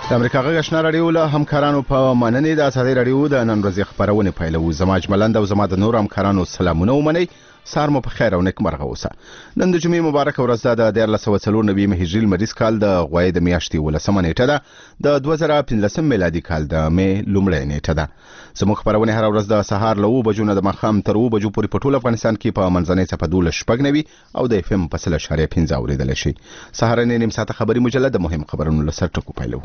د امریکا غږ آشنا رادیو له همکارانو په مننې د ازادي رادیو د نن ورځې خبرونه پیلوو. زما اجملند او زما د نور همکارانو سلامونه ومنئ. سار مو په خیر او نیک مرغه اوسه. نن د جمعې مبارک ورځ ده، د 1494 هجري لمریز کال د غوی د میاشتې 18 نیټه ده، د 2015 میلادي کال د مې لومړۍ نیټه ده. زموږ خبرونه هر ورځ د سهار له 9 بجو نه د ماښام تر 2 بجو پورې په ټول افغانستان کې په منځنۍ څپه 12.9 او د اف ام په 0.5 اوریدل شي. سهارنۍ نیم ساعته خبري مجله د مهم خبرونو لسر ټکو پیلو.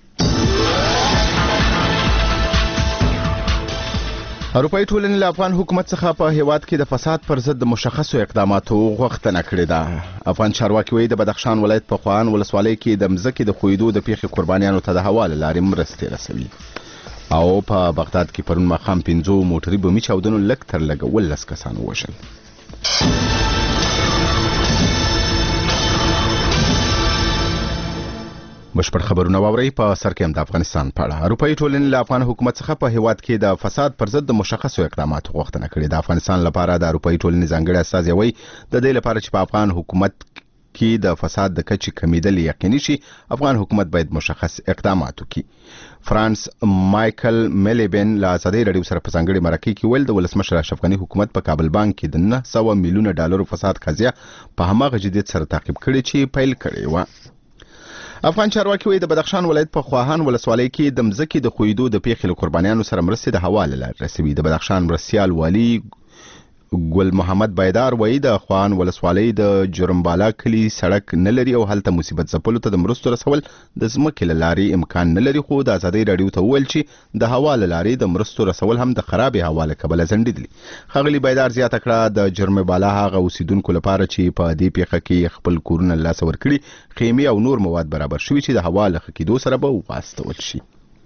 اروپایي ټولنې له افغان حکومت څخه په هیواد کې د فساد پر ضد د مشخصو اقداماتو غوښتنه کړې ده. افغان چارواکي وایي د بدخشان ولایت په خواهان ولسوالۍ کې د مځکې د خویدو د پیښې قربانیانو ته د حواله لارې مرستې رسوي. او په بغداد کې پرون ماښام 15 موټري بمي چاودنو لږ تر لږه 19 کسان ووژل. بشپړ خبرونه واوري. په سر کې هم د افغانستان په اړه اروپایي ټولنې له افغان حکومت څخه په هیواد کې د فساد پر ضد د مشخصو اقداماتو غوښتنه کړې ده. افغانستان لپاره د اروپایي ټولنې ځانګړی استازی وایي د دې لپاره چې په افغان حکومت کې د فساد د کچې کمیدل یقیني شي، افغان حکومت باید مشخص اقدامات وکړي. فرانس مایکل میلیبن له ازادي رادیو سره په ځانګړي مرکه کې ویل د ولسمشر اشرف غني حکومت په کابل بانک کې د 900 میلیونه ډالرو فساد قضیه په هماغه جدیت سره تعقیب کړي چې پیل کړي و. افغان چارواکي وایي د بدخشان ولایت په خواهان ولسوالۍ کې د مځکې د خویدو د پیښې له قربانیانو سره مرستې د حواله لارې رسوي. د بدخشان مرستیال والی ګل محمد بایدار وایي د خواهان ولسوالۍ د جرمبالا کلی سړک نه لري او هلته مصیبت ځپلو ته د مرستو رسول د ځمکې له لارې امکان نه لري، خو د ازادي رادیو ته وویل چې د حواله لارې د مرستو رسول هم د خرابې حواله کبله ځنډېدلي. ښاغلي بایدار زیاته کړه د جرمبالا هغه اوسیدونکو لپاره چې په دې پیښه کې خپل کورونه له لاسه ورکړي خیمې او نور مواد برابر شوي چې د حواله ښه کېدو سره به واستول شي.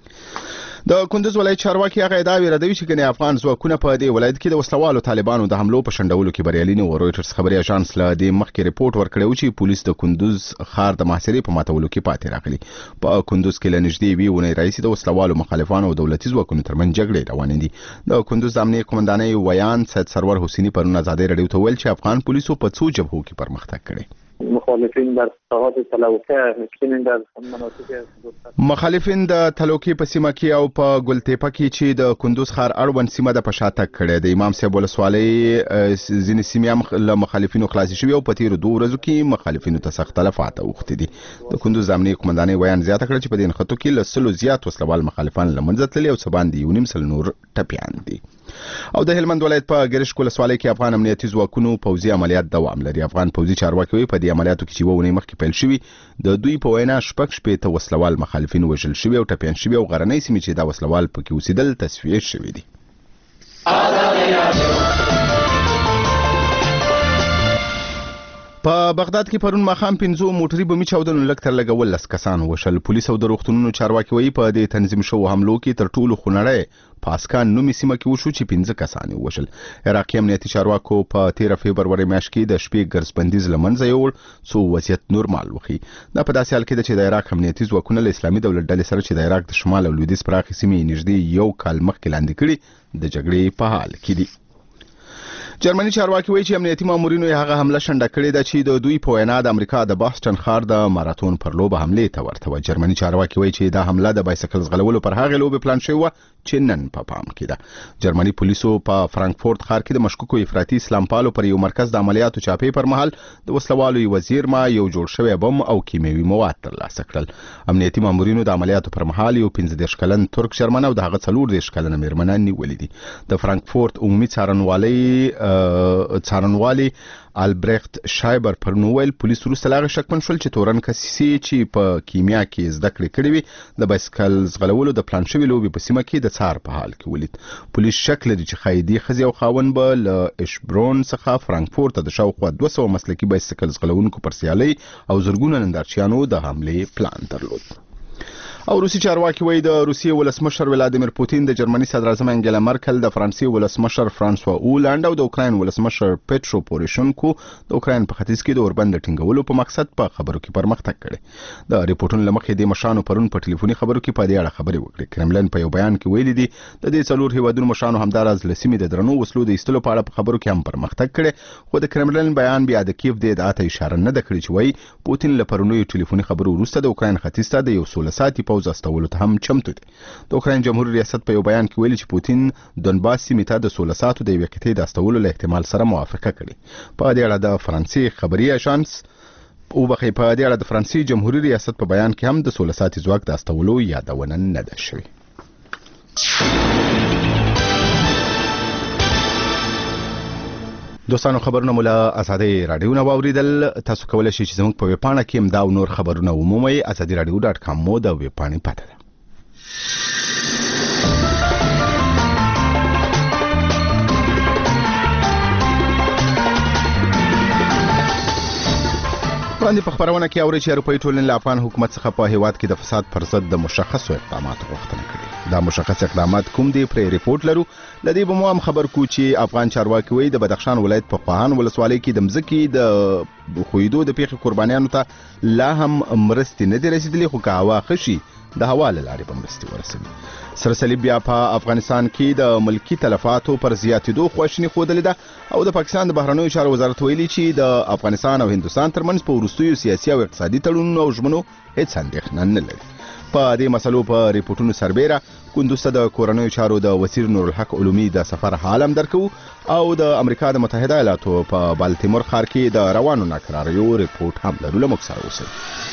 د کندوز ولایت چارواکي هغه ادعا ردوي چې ګنې افغان ځواکونه په دې ولایت کې د وسلوالو طالبانو د حملو په شنډولو کې بریالي نه و. رویټرز خبري اژانس له دې مخکې ریپورت ورکړی و چې پولیس د کندوز ښار د محاصرې په ماتولو کې پاتې راغلي. په کندوز کې له نږدې وی ونې راځي د وسلوالو مخالفانو او دولتي ځواکونو ترمنځ جګړې روانې دي. د کندوز د امنیه قومندانۍ ویان سید سرور حسیني پرون ازادي رادیو ته ویل چې افغان پولیسو په څو جبهو کې پرمختګ کړی. مخالفین در ساحات تلوکه مسکینین در مناطق مخالفین د تلوکي په سیمه کې او په ګلتیپه کې چې د کندوز ښار اړوند سیمه د پشاتک کړي. د امام صاحب ولسوالۍ ځینې سیمې له مخالفینو خلاص شوي او په تیرو 2 ورځو کې مخالفینو ته سخت تلفات اوښتي دي. د کندوز د امنیه قومندانۍ ویان زیاته کړه چې په دې نښتو کې له 100 زیات وسلوال مخالفان له منځه تللي او څه باندې 1.5 نور ټپیان دي. او د هلمند ولایت په ګرشک ولسوالۍ کې افغان امنیتي ځواکونو پوځي عملیات دوام لري. افغان پوځي چارواکي وایي په دې عملیاتو کې چې وونه مخکې پیل شوي د دوی په وینا شپږ وسلوال مخالفین وژل شوي او ټپیان شوي او غرنۍ سیمې چې دا وسلوال پکې اوسېدل تصفیه شوي دي. په بغداد کې پرون ماښام 15 موټري بمي چاودنو لږ تر لږه 19 کسان وشل. پولیس او د روغتونونو چارواکي وایي په دې تنظیم شوو حملو کې تر ټولو خونړی په اسکان نومي سیمه کې وشو چې 15 کسان وشل. عراقي امنیتي چارواکو په 13 فبروري میاشت کې د شپې ګرځبندیز لمنځه یوړ څو وضعیت نورمال وخی. دا په داسې حال کې چې د عراق امنیتي ځواکونه له اسلامي دولت ډلې سره چې د عراق د شمال او لویدیځ پراخې سیمې نږدې 1 کال مخکې لاندې کړي د جګړې په حال کې دي. جرمني چارواکي وایي چې امنیتي مامورینو هغه حمله شنډه کړې ده چې د دوی په وینا د امریکا د باستون ښار د ماراتون پر لوبه حمله ته ورته و. جرمني چارواکي وایي چې دا حمله د بایسکل ځغلولو پر هغه لوبه پلان شوی و چې نن په پام کې ده. جرمني پولیسو په فرانکفورت ښار کې د مشکوکو افراطي اسلام پالو پر یو مرکز د عملیاتو چاپې پر مهال د وسلوالو یو وزیرما یو جوړ شوی بم او کیمیاوي مواد ترلاسه کړل. امنیتي مامورینو د عملیاتو پر مهال یو 15 کلن ترک جرمن او د هغه 14 کلنه میرمنه نیولې دي. د فرانکفورت عمومي څارنوالي البرخت شایبر پر نوویل پولیس وروسته لاغه شکمن شول چې تورن کسي چې په کیمیا کې زده کړې کړې وي د بایسکل ځغلولو د پلان شوی لوبي په سیمه کې د څار په حال کې ولید. پولیس شک لري چې خایدي خزي او خاون به له اشبرون څخه فرانکفورت ته د شاوخوا 200 مسلکي بایسکل ځغلونکو پر سیالي او زرګونه نندارچیانو د حمله پلان درلود. او روسي چارواکي وایي د روسیې ولسمشر ولادیمیر پوتین د جرمني صدر اعظم انګلا مرکل د فرانسې ولسمشر فرانسوا اولند او د اوکراین ولسمشر پټرو پوروشنکو د اوکراین په ختیځ کې د اوربند ټینګولو په مقصد په خبرو کې پرمختګ کړي. د ریپورتونو لمخې د مشانو پرون په ټلیفوني خبرو کې په دې اړه خبرې وکړې. کرملن په یو بیان کې ویلي دي د دې څلور هیوادونو مشانو همداراز لسیمې د درنو وسلو د ایستلو په اړه په خبرو کې هم پرمختګ کړي، خو د کرملن بیان بیا د کیف د ادعا ته اشاره نه ده کړې چې وایي پوتین له پرونیو ټلیفوني خبرو وروسته د اوکراین ختیځ ته د یو 16 ساعتي پوځ استولو ته هم چمتو دي. د اوکراین جمهوریت ریاست په یو بیان کې ویلي چې پوتین دونباس سیمې ته د 16 ساعتو د یوې قطعې د استولو له احتمال سره موافقه کړې. په دې اړه د فرانسې خبري اژانس په دې اړه د فرانسې جمهوریت ریاست په بیان کې هم د 16 ساعتي ځواک د استولو یادونه نه ده شوې. دوستانو خبرونه مولا ازادي رادیو نو اوریدل. تاسو کولای شئ چې زموږ په ویب پاڼه کې امدا او نور خبرونه عمومي azadiradio.com مو د ویب پاڼې پته ده. وړاندې په خبرونه کې اوري چې اروپایي ټولنې له افغان حکومت څخه په هیواد کې د فساد پر ضد د مشخصو اقداماتو غوښتنه کړې. دا مشخص اقدامات کوم دي پرې ریپورت لرو. لدې به مو هم خبر کو چې افغان چارواکي وایي د بدخشان ولایت په خواهان ولسوالۍ کې د مځکې د خویدو د پیښې قربانیانو ته لا هم مرستې نه دي رسیدلې، خو که هوا خشي د هوا له لارې به مرستې ورسوي. سرسلی بیا په افغانستان کې د ملکی تلفاتو پر زیاتېدو خواشیني ښودلې ده او د پاکستان د بهرنیو چارو وزارت ویلي چې د افغانستان او هندوستان ترمنځ په وروستیو سیاسي او اقتصادي تړونونو او ژمنو هیڅ اندېښنه نه لري. په دې مسلو په ریپورتونو سربیره کندوز ته د کورنیو چارو د وزیر نورالحق علومي د سفر حال هم درکو او د امریکا د متحده ایالاتو په بالتیمور ښار کې د روانو ناکراریو ریپورت هم لرو. له موږ سره اوسئ.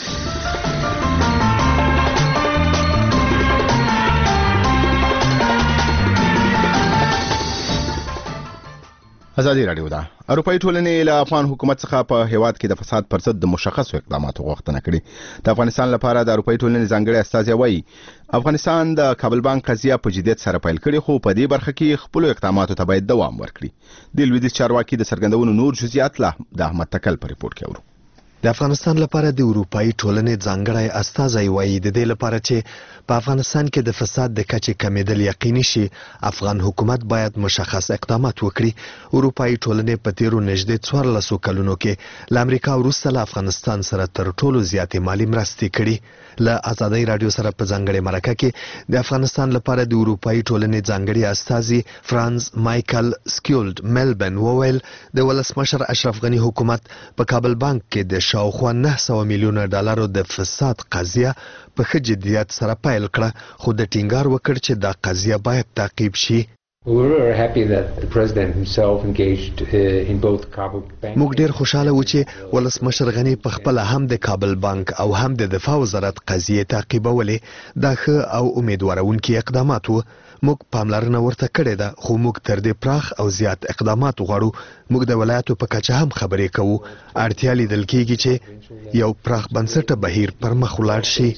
ازادي رادیو ده. اروپایي ټولنې له افغان حکومت څخه په هیواد کې د فساد پر ضد د مشخصو اقداماتو غوښتنه کړې. د افغانستان لپاره د اروپایي ټولنې ځانګړي استازی وایي افغانستان د کابل بانک قضیه په جدیت سره پیل کړي، خو په دې برخه کې خپل اقداماتو ته باید دوام ورکړي. د لویدیځ چارواکي د څرګندونو نور جزئیات له د احمد تکل په ریپورت کې اورو. د افغانستان لپاره د اروپאי ټولنې ځانګړی استازی وایي د دې لپاره چې په افغانستان کې د فساد د کچې کمیدل یقیني شي افغان حکومت باید مشخص اقدامات وکړي. اروپאי ټولنې په تیرو نږدې 14 کلونو کې له امریکا وروسته له افغانستان سره تر ټولو زیاتې مالی مرستې کړي. له ازادي رادیو سره په ځانګړي مرکه کې د افغانستان لپاره د اروپאי ټولنې ځانګړي استازي فرانس مایکل سکیولډ ملبن وویل د ولسمشر اشرف غنی حکومت په کابل بانک کې د شاوخوا 900 میلیونه ډالرو د فساد قضیه په ښه جدیت سره پیل کړه، خو د ټینګار وکړ چې دا قضیه باید تعقیب شي. موږ ډیر خوشاله و چې ولسمشر غنی په خپل هم د کابل بانک او هم د دفاع وزارت قضیه تعقیبولې. دا ښه او امیدوارونکي اقدامات وو. موږ پاملرنه ورته کړې ده، خو موږ تر دې پراخ او زیات اقدامات غواړو. موږ د ولایتو په کچه هم خبرې کوو. اړتیا لیدل کېږي چې یو پراخ بنسټه بهیر پر مخ ولاړ شي.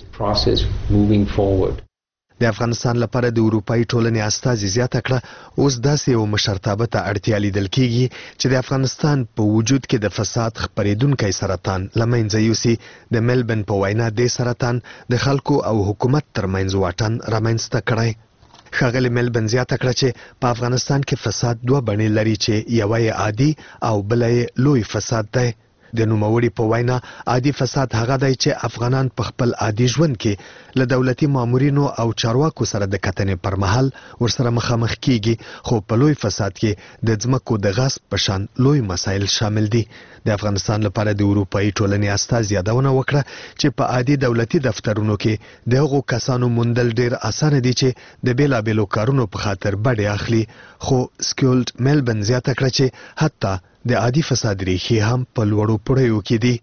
د افغانستان لپاره د اروپאי ټولنې استازي زیاته کړه اوس داسې یو مشرتابه ته اړتیا لیدل کېږي چې د افغانستان په وجود کې د فساد خپرېدونکی سرطان له منځه یوسي. د ملبن په وینا د سرطان د خلکو او حکومت ترمنځ واټن رامنځته کړی. ښاغلي ملبن زیاته کړه چې په افغانستان کې فساد دوه بڼې لري چې یوه یې عادي او بله یې لوی فساد دی. د نوموړي په وینا عادي فساد هغه دی چې افغانان په خپل عادي ژوند کې له دولتي مامورینو او چارواکو سره د کتنې پر مهال ورسره مخامخ کیږي، خو په لوی فساد کې د ځمکو د غصب په شان لوی مسایل شامل دي. د افغانستان لپاره د اروپאי ټولنې استازي یادونه وکړه چې په عادي دولتي دفترونو کې د هغو کسانو موندل ډیر اسانه دي چې د بیلابیلو کارونو په خاطر بډې اخلي، خو سکیولډ ملبن زیاته کړه چې حتی د عادي فساد ریښې هم په لوړو پوړیو کې دي.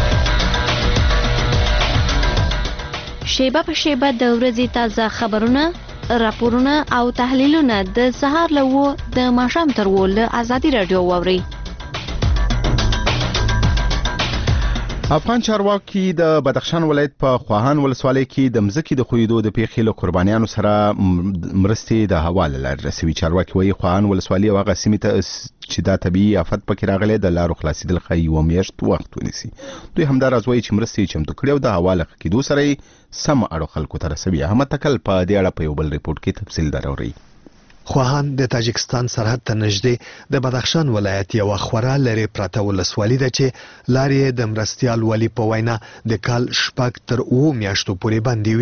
شیبه په شیبه د ورځې تازه خبرونه، راپورونه او تحلیلونه د سهار له 9 د ماښام تر 10 له ازادي رادیو واورئ. افغان چارواکي د بدخشان ولایت په خواهان ولسوالۍ کې د مځکې د خویدو د پیښې له قربانیانو سره مرستې د هوا له لارې رسوي. چارواکي وایي خواهان ولسوالۍ هغه سیمې ته چې دا طبیعي آفت پکې راغلی د لارو خلاصېدل ښایي یوه میاشت وخت ونیسي. دوی همداراز وایي چې مرستې یې چمتو کړي او د هوا له ښه کېدو سره یې سم اړو خلکو ته رسوي. احمد تکل په دې اړه په یو بل ریپورټ کې تفصیل دراوړي. خواهان د تاجکستان سرحد ته نږدې د بدخشان ولایت یوه خورا لرې پرته ولسوالي ده چې لارې د مرستیال والي په وینا د کال 6 تر 9 میاشتو پورې بندې وي.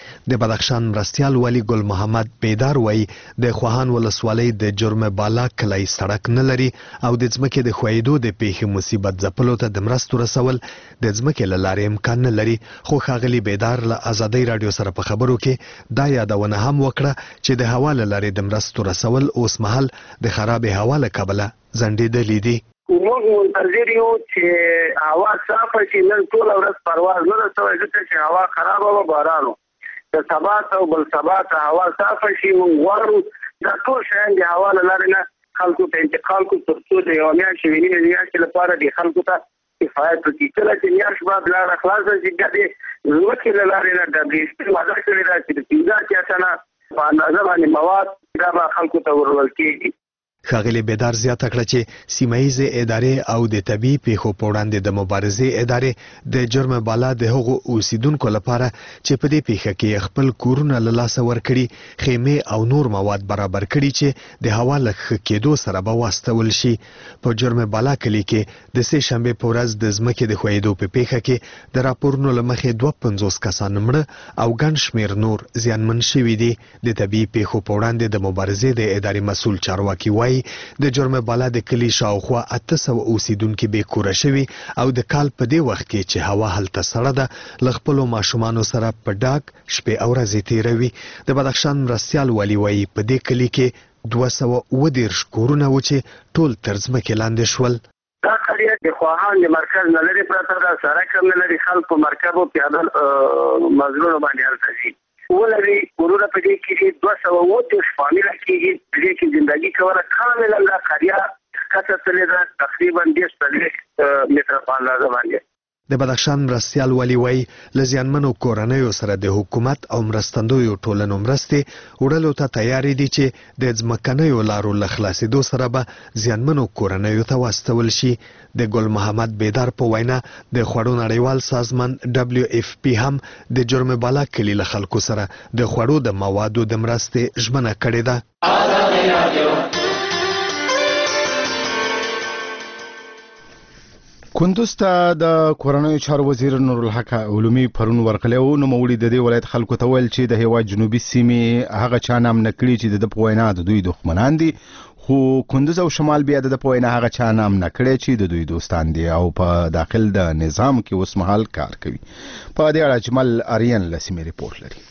د بدخشان مرستیال والي ګل محمد بیدار وایي د خوهان ولسوالۍ د جرم بالا کلی سړک نه لري او د ځمکې د ښویېدو د پیښې مصیبت ځپلو ته د مرستو رسول د ځمکې له لارې امکان نه لري. خو ښاغلي بیدار له ازادۍ راډیو سره په خبرو کې دا یادونه هم وکړه چې د هوا له لارې د مرستو رسول اوس مهال د خرابې هوا له کبله ځنډېدلي دي. موږ منتظر یو چې هوا صافه شي. نن ټوله ورځ پرواز نه رسوي ځکه چې هوا خرابه وه، باران و. د سبا ته او بل سبا ته هوا صافه شي. موږ غواړو دا ټول شیان د هوا له لارې نه خلکو ته انتقال کړو تر څو د یوه میاشتې نیمې میاشتې لپاره د خلکو ته کفایت وکړي. کله چې میاشت بعد لاره خلاصه شي بیا د ځمکې له لارې نه د بریښنا وعده کړې ده چې د 15 ټنه په اندازه باندې مواد دا به خلکو ته ورول کېږي. ښاغلي بیدار زیاته کړه چې سیمهیزې ادارې او د طبي پیښو په وړاندې د مبارزې ادارې د جرم بالا د هغو اوسیدونکو لپاره چې په دې پیښه کې خپل کورونه له لاسه ورکړي خیمې او نور مواد برابر کړي چې د هوا له ښه کېدو سره به واستول شي. په جرم بالا کلي کې د سې شنبې په ورځ د ځمکې د ښویېدو په پیښه کې د راپورونو له مخې 52 کسان مړه او ګڼ شمېر نور زیانمن شوي دي. د طبي پیښو په وړاندې د مبارزې د ادارې مسؤل چارواکي وایي د جرم بالا د کلي شاوخوا 800 اوسیدونکي بې کوره شوي او د کال په دې وخت کې چې هوا هلته سړه ده له خپلو ماشومانو سره په ډاګ شپې او ورځې تېروي. د بدخشان مرستیال والي وایي په دې کلي کې 230 کورونه و چې ټول تر ځمکې لاندې شول. دا قضیه د خواهان د مرکز نه لرې پرته ده، سړک هم نه لري. خلک په مرکب او پیاده مزلونو باندې هلته ځي. ولري کورونه په دې کې 230 فامیله کېږي. په دې کې زندګي کوله کاملا دا قضیه ښکته تللې ده تقریبا 10 متره په اندازه باندې. د بدخشان مرستیال والي وایي له زیانمنو کورنیو سره د حکومت او مرستندویو ټولنو مرستې وړلو ته تیارې دي چې د ځمکنیو لارو له خلاصېدو سره به زیانمنو کورنیو ته واستول شي. د ګل محمد بیدار په وینا د خوړو نړیوال سازمان WFP هم د جرم بالا کلي له خلکو سره د خوړو د موادو د مرستې ژمنه کړې ده. کندوز ته د کورنیو چارو وزیر نورالحق علومي پرون ورغلی و. نوموړي د دې ولایت خلکو ته ویل چې د هیواد جنوبي سیمې هغه چا نام نه کړي چې د په وینا د دوی دښمنان دي، خو کندوز او شمال بیا د په وینا هغه چا نام نه کړي چې د دوی دوستان دي او په داخل د نظام کې اوس مهال کار کوي. په دې اړه جمال آریان له سیمې ریپورت لري.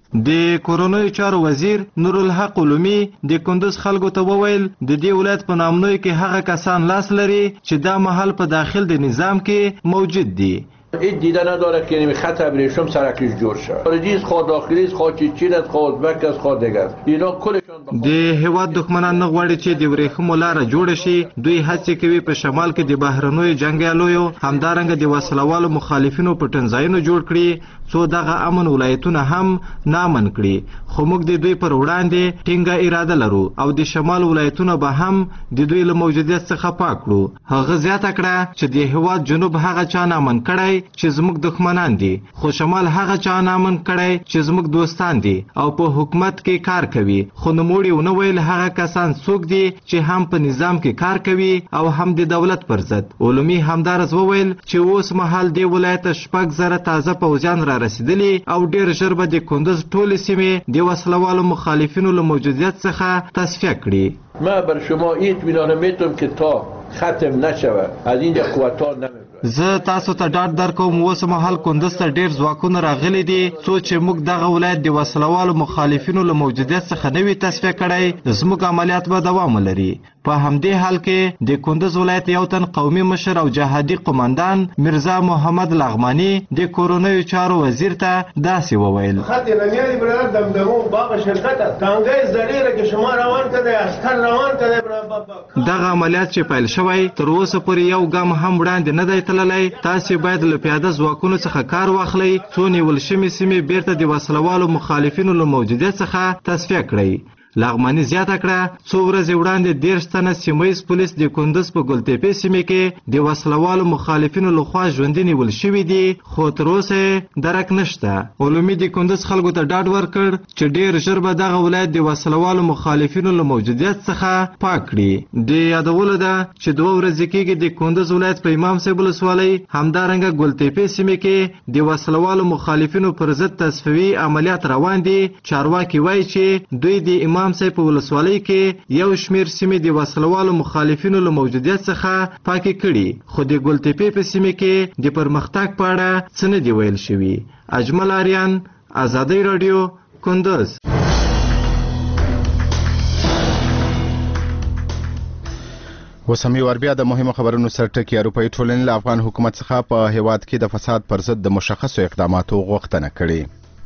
د کورنیو چارو وزیر نورالحق علومي د کندوز خلکو ته وویل د دې ولایت په نامنوي کې هغه کسان لاس لري چې دا محل په داخل د نظام کې موجود دي. این دیده نداره که یعنی خط ابریشم سرکش جور شد. خارجی است، خواه داخلی است، خواه چین است، خواه ازبک است، خواه دیگر. اینا کلشون د هیواد دښمنان نه غواړي چې د ورېښمو لاره جوړه شي. دوی هڅې کوي په شمال کې د بهرنیو جنګیالیو همدارنګه د وسلوالو مخالفینو پټنځایونه جوړ کړي څو دغه امن ولایتونه هم نامن کړي. خو موږ د دوی پر وړاندې ټینګه اراده لرو او د شمال ولایتونه به هم د دوی له موجودیت څخه پاک کړو. هغه زیاته کړه چې د هیواد جنوب هغه چا نامن کړی چې زموږ دښمنان دي، خو شمال هغه چا نامن کړی چې زموږ دوستان دي او په حکومت کې کار کوي. خو نوموړي ونه ویل هغه کسان څوک دي چې هم په نظام کې کار کوي او هم د دولت پر ضد. علومي همدارس وویل چې اوس مهال د ولایت 6,000 تازه پوځیان را رسیدلي او ډیر ژر به د کندوز ټولې سیمې د وسلوالو مخالفینو له موجودیت څخه تصفیه کړي. ما بر شما اطمینان میتونم که تا ختم نشود از اینجا قوت‌ها نمیبرند. زه تاسو ته ډاډ درکوم اوس مهال کندوز ته ډیر ځواکونه راغلي دي څو چې موږ دغه ولایت د وسلوالو مخالفینو له موجودیت څخه نوي تصفیه کړی. زموږ عملیات به دوام ولري. په همدې حال کې د کندوز ولایت یو تن قومي مشر او جهادي قوماندان مرزا محمد لغمانی د کورنیو چارو وزیر ته داسې وویل: خط نمیاری برادر دمدمو باغ شرکت تانګای زړیره کې شما روان کړي عسكر روان کړي. دغه عملیات چې پیل شوی تر اوسه پورې یو ګام هم وړاندې نه دی تللی. تاسې باید له پیاده ځواکونو څخه کار واخلئ څو نیول شوې سیمې بیرته د وسلوالو مخالفینو له موجودیت څخه تصفیه کړئ. لغمانی زیاته کړه څو ورځې وړاندې 13 تنه سیمهیز پولیس د کندوز په ګلتپې سیمه کې د وسلوالو مخالفینو لخوا ژوندي نیول شوي دي خو تر اوسه درک نشته. علومي د کندوز خلکو ته ډاډ ورکړ چې ډیر ژر به دغه ولایت د وسلوالو مخالفینو له موجودیت څخه پاک کړي. د یادولو ده چې 2 ورځې کېږي د کندوز ولایت په امام صاحب ولسوالۍ همدارنګه ګلتپې سیمه کې د وسلوالو مخالفینو پر ضد تصفیوي عملیات روان دي. چارواکي وایي چې دوی د امام صاحب په ولسوالۍ کې یو شمیر سیمې د وسلوالو مخالفینو له موجودیت څخه پاکې کړي خو د ګلتپې په سیمه کې د پرمختګ په اړه څه نه دي ویل شوي. اجمل آریان، آزادۍ رادیو، کندوز. اوس هم یو بیا د مهمو خبرونو سرټکی. اروپایي ټولنې له افغان حکومت څخه په هیواد کې د فساد پر ضد د مشخصو اقداماتو غوښتنه کړې.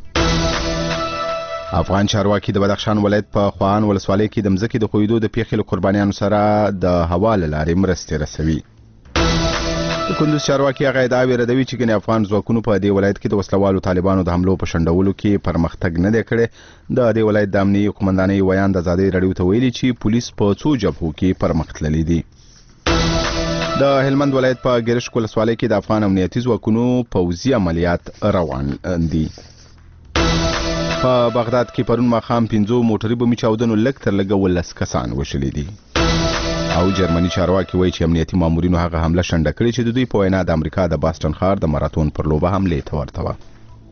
افغان چارواکي د بدخشان ولایت په خوان ولسوالۍ کې د مځکې د خویدو د پیښې له قربانیانو سره د هوا له لارې مرستې رسوي. د کندوز چارواکي هغه ادعا ردوي چې ګنې افغان ځواکونو په دې ولایت کې د وسلوالو طالبانو د حملو په شنډولو کې پرمختګ نه دی کړی. د دې ولایت د امنیتي قومندانۍ ویان د ازادۍ رادیو ته ویلي چې پولیس په څو جبهو کې پرمختللي دي. د هلمند ولایت په ګرشک ولسوالۍ کې د افغان امنیتي ځواکونو پوځي عملیات روان دي. په بغداد کې پرون ماښام 15 موټري بمي چاودنو لږ تر لږه 19 کسان وشلي دي. او جرمني چارواکي وایي چې امنیتي مامورینو هغه حمله شنډه کړې چې د دوی په وینا د امریکا د باستون ښار د ماراتون پر لوبه حملې ته ورته وه.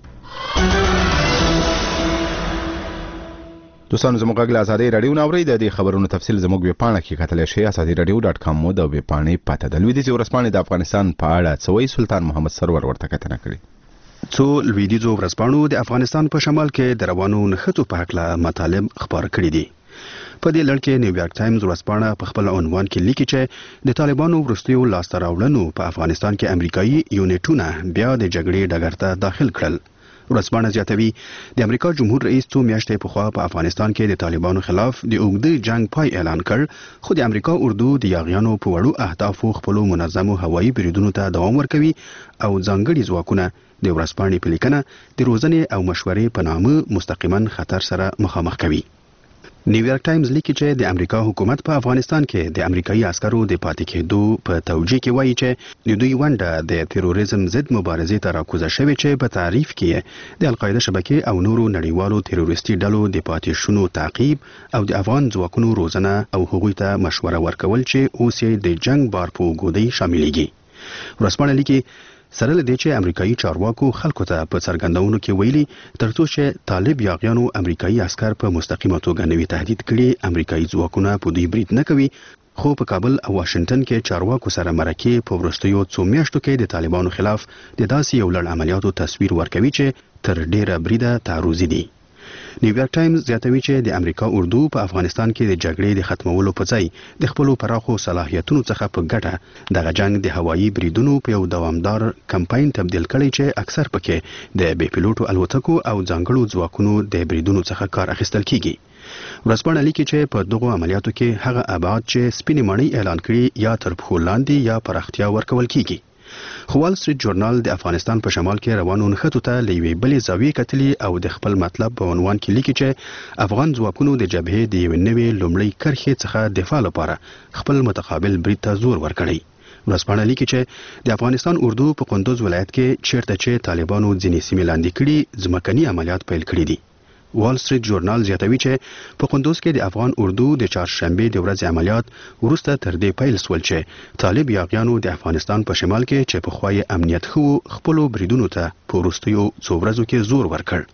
دوستانو زموږ غږ له ازادۍ رادیو نه اورئ. د دې خبرونو تفصیل زموږ ویبپاڼه کې کتلی شئ، azadiiradio.com مو د ویبپاڼې پته ده. لویدیځې ورځپاڼې د افغانستان په اړه څه وایي، سلطان محمد سرور ورته کتنه کړې. څو لویدیځو ورځپاڼو د افغانستان په شمال کې د روانو نښتو په هکله مطالب خپاره کړي دي. په دې لړ کې نیویارک ټایمز ورځپاڼه په خپل عنوان کې لیکي چې د طالبانو وروستیو لاسته راوړنو په افغانستان کې امریکایي یونټونه بیا د جګړې ډګر ته داخل کړل. ورځپاڼه زیاتوي د امریکا جمهور رئیس څو میاشتې پخوا په افغانستان کې د طالبانو خلاف د اوږده جنگ پای اعلان کړ، خو د امریکا اردو د یاغیانو په وړو اهدافو خپلو منظمو هوایي بریدونو ته دوام ورکوي او ځانګړي ځواکونه د ورځپاڼې په لیکنه د روزنې او مشورې په نامه مستقیما خطر سره مخامخ کوي. نیویارک ټایمز لیکي چې د امریکا حکومت په افغانستان کې د امریکایي عسکرو د پاتې کېدو په توجیه کې وایي چې د دوی ونډه د تروریزم ضد مبارزې ته راکوزه شوې چې په تعریف کې د القاعده شبکې او نورو نړیوالو تروریستي ډلو د پاتې شونو تعقیب او د افغان ځواکونو روزنه او هغوی ته مشوره ورکول چې اوس یې د جنگ بار په اوږدۍ شاملېږي. ورځپاڼه لیکي سره له دې چې امریکایي چارواکو خلکو ته په څرګندونو کې ویلي ترڅو چې طالب یاغیانو امریکایي عسكر په مستقیمه توګه نوي تهدید کړي، امریکایي ځواکونه په دوی برید نه کوي، خو په کابل او واشنگټن کې چارواکو سره مرکې په وروستیو څو میاشتو کې د طالبانو خلاف د داسې یو لړ عملیاتو تصویر ورکوي چې تر ډیره بریده تعرضي دي. نیویارک ټایمز زیاتوي چې د امریکا اردو په افغانستان کې د جګړې د ختمولو په ځای د خپلو پراخو صلاحیتونو څخه په ګټه دغه جنگ د هوایي بریدونو په یو دوامدار کمپاین تبدیل کړي چې اکثر پکې د بې پیلوټو الوتکو او ځانګړو ځواکونو د بریدونو څخه کار اخیستل کیږي. ورځپاڼه لیکي چې په دغو عملیاتو کې هغه ابعاد چې سپینې ماڼۍ اعلان کړي یا تر پښو لاندې یا پراختیا ورکول کیږي. خو وال سټریټ جورنال د افغانستان په شمال کې روانو نښتو ته له یوې بلې زاویې کتلي او د خپل مطلب په عنوان کې لیکي چې افغان ځواکونو د جبهې د یوې نوې لومړۍ کرښې څخه دفاع لپاره خپل متقابل برید ته زور ورکړی. ورځپاڼه لیکي چې د افغانستان اردو په کندوز ولایت کې چیرته چې طالبانو ځینې سیمې لاندې کړي ځمکني عملیات پیل کړي دي. وال سټریټ جورنال زیاتوي چې په کندوز کې د افغان اردو د چهارشنبې د ورځې عملیات وروسته تر دې پیل شول چې طالب یاغیانو د افغانستان په شمال کې چې پخوا یې امنیت ښه خپلو بریدونو ته په وروستیو څو ورځو کې زور ورکړ.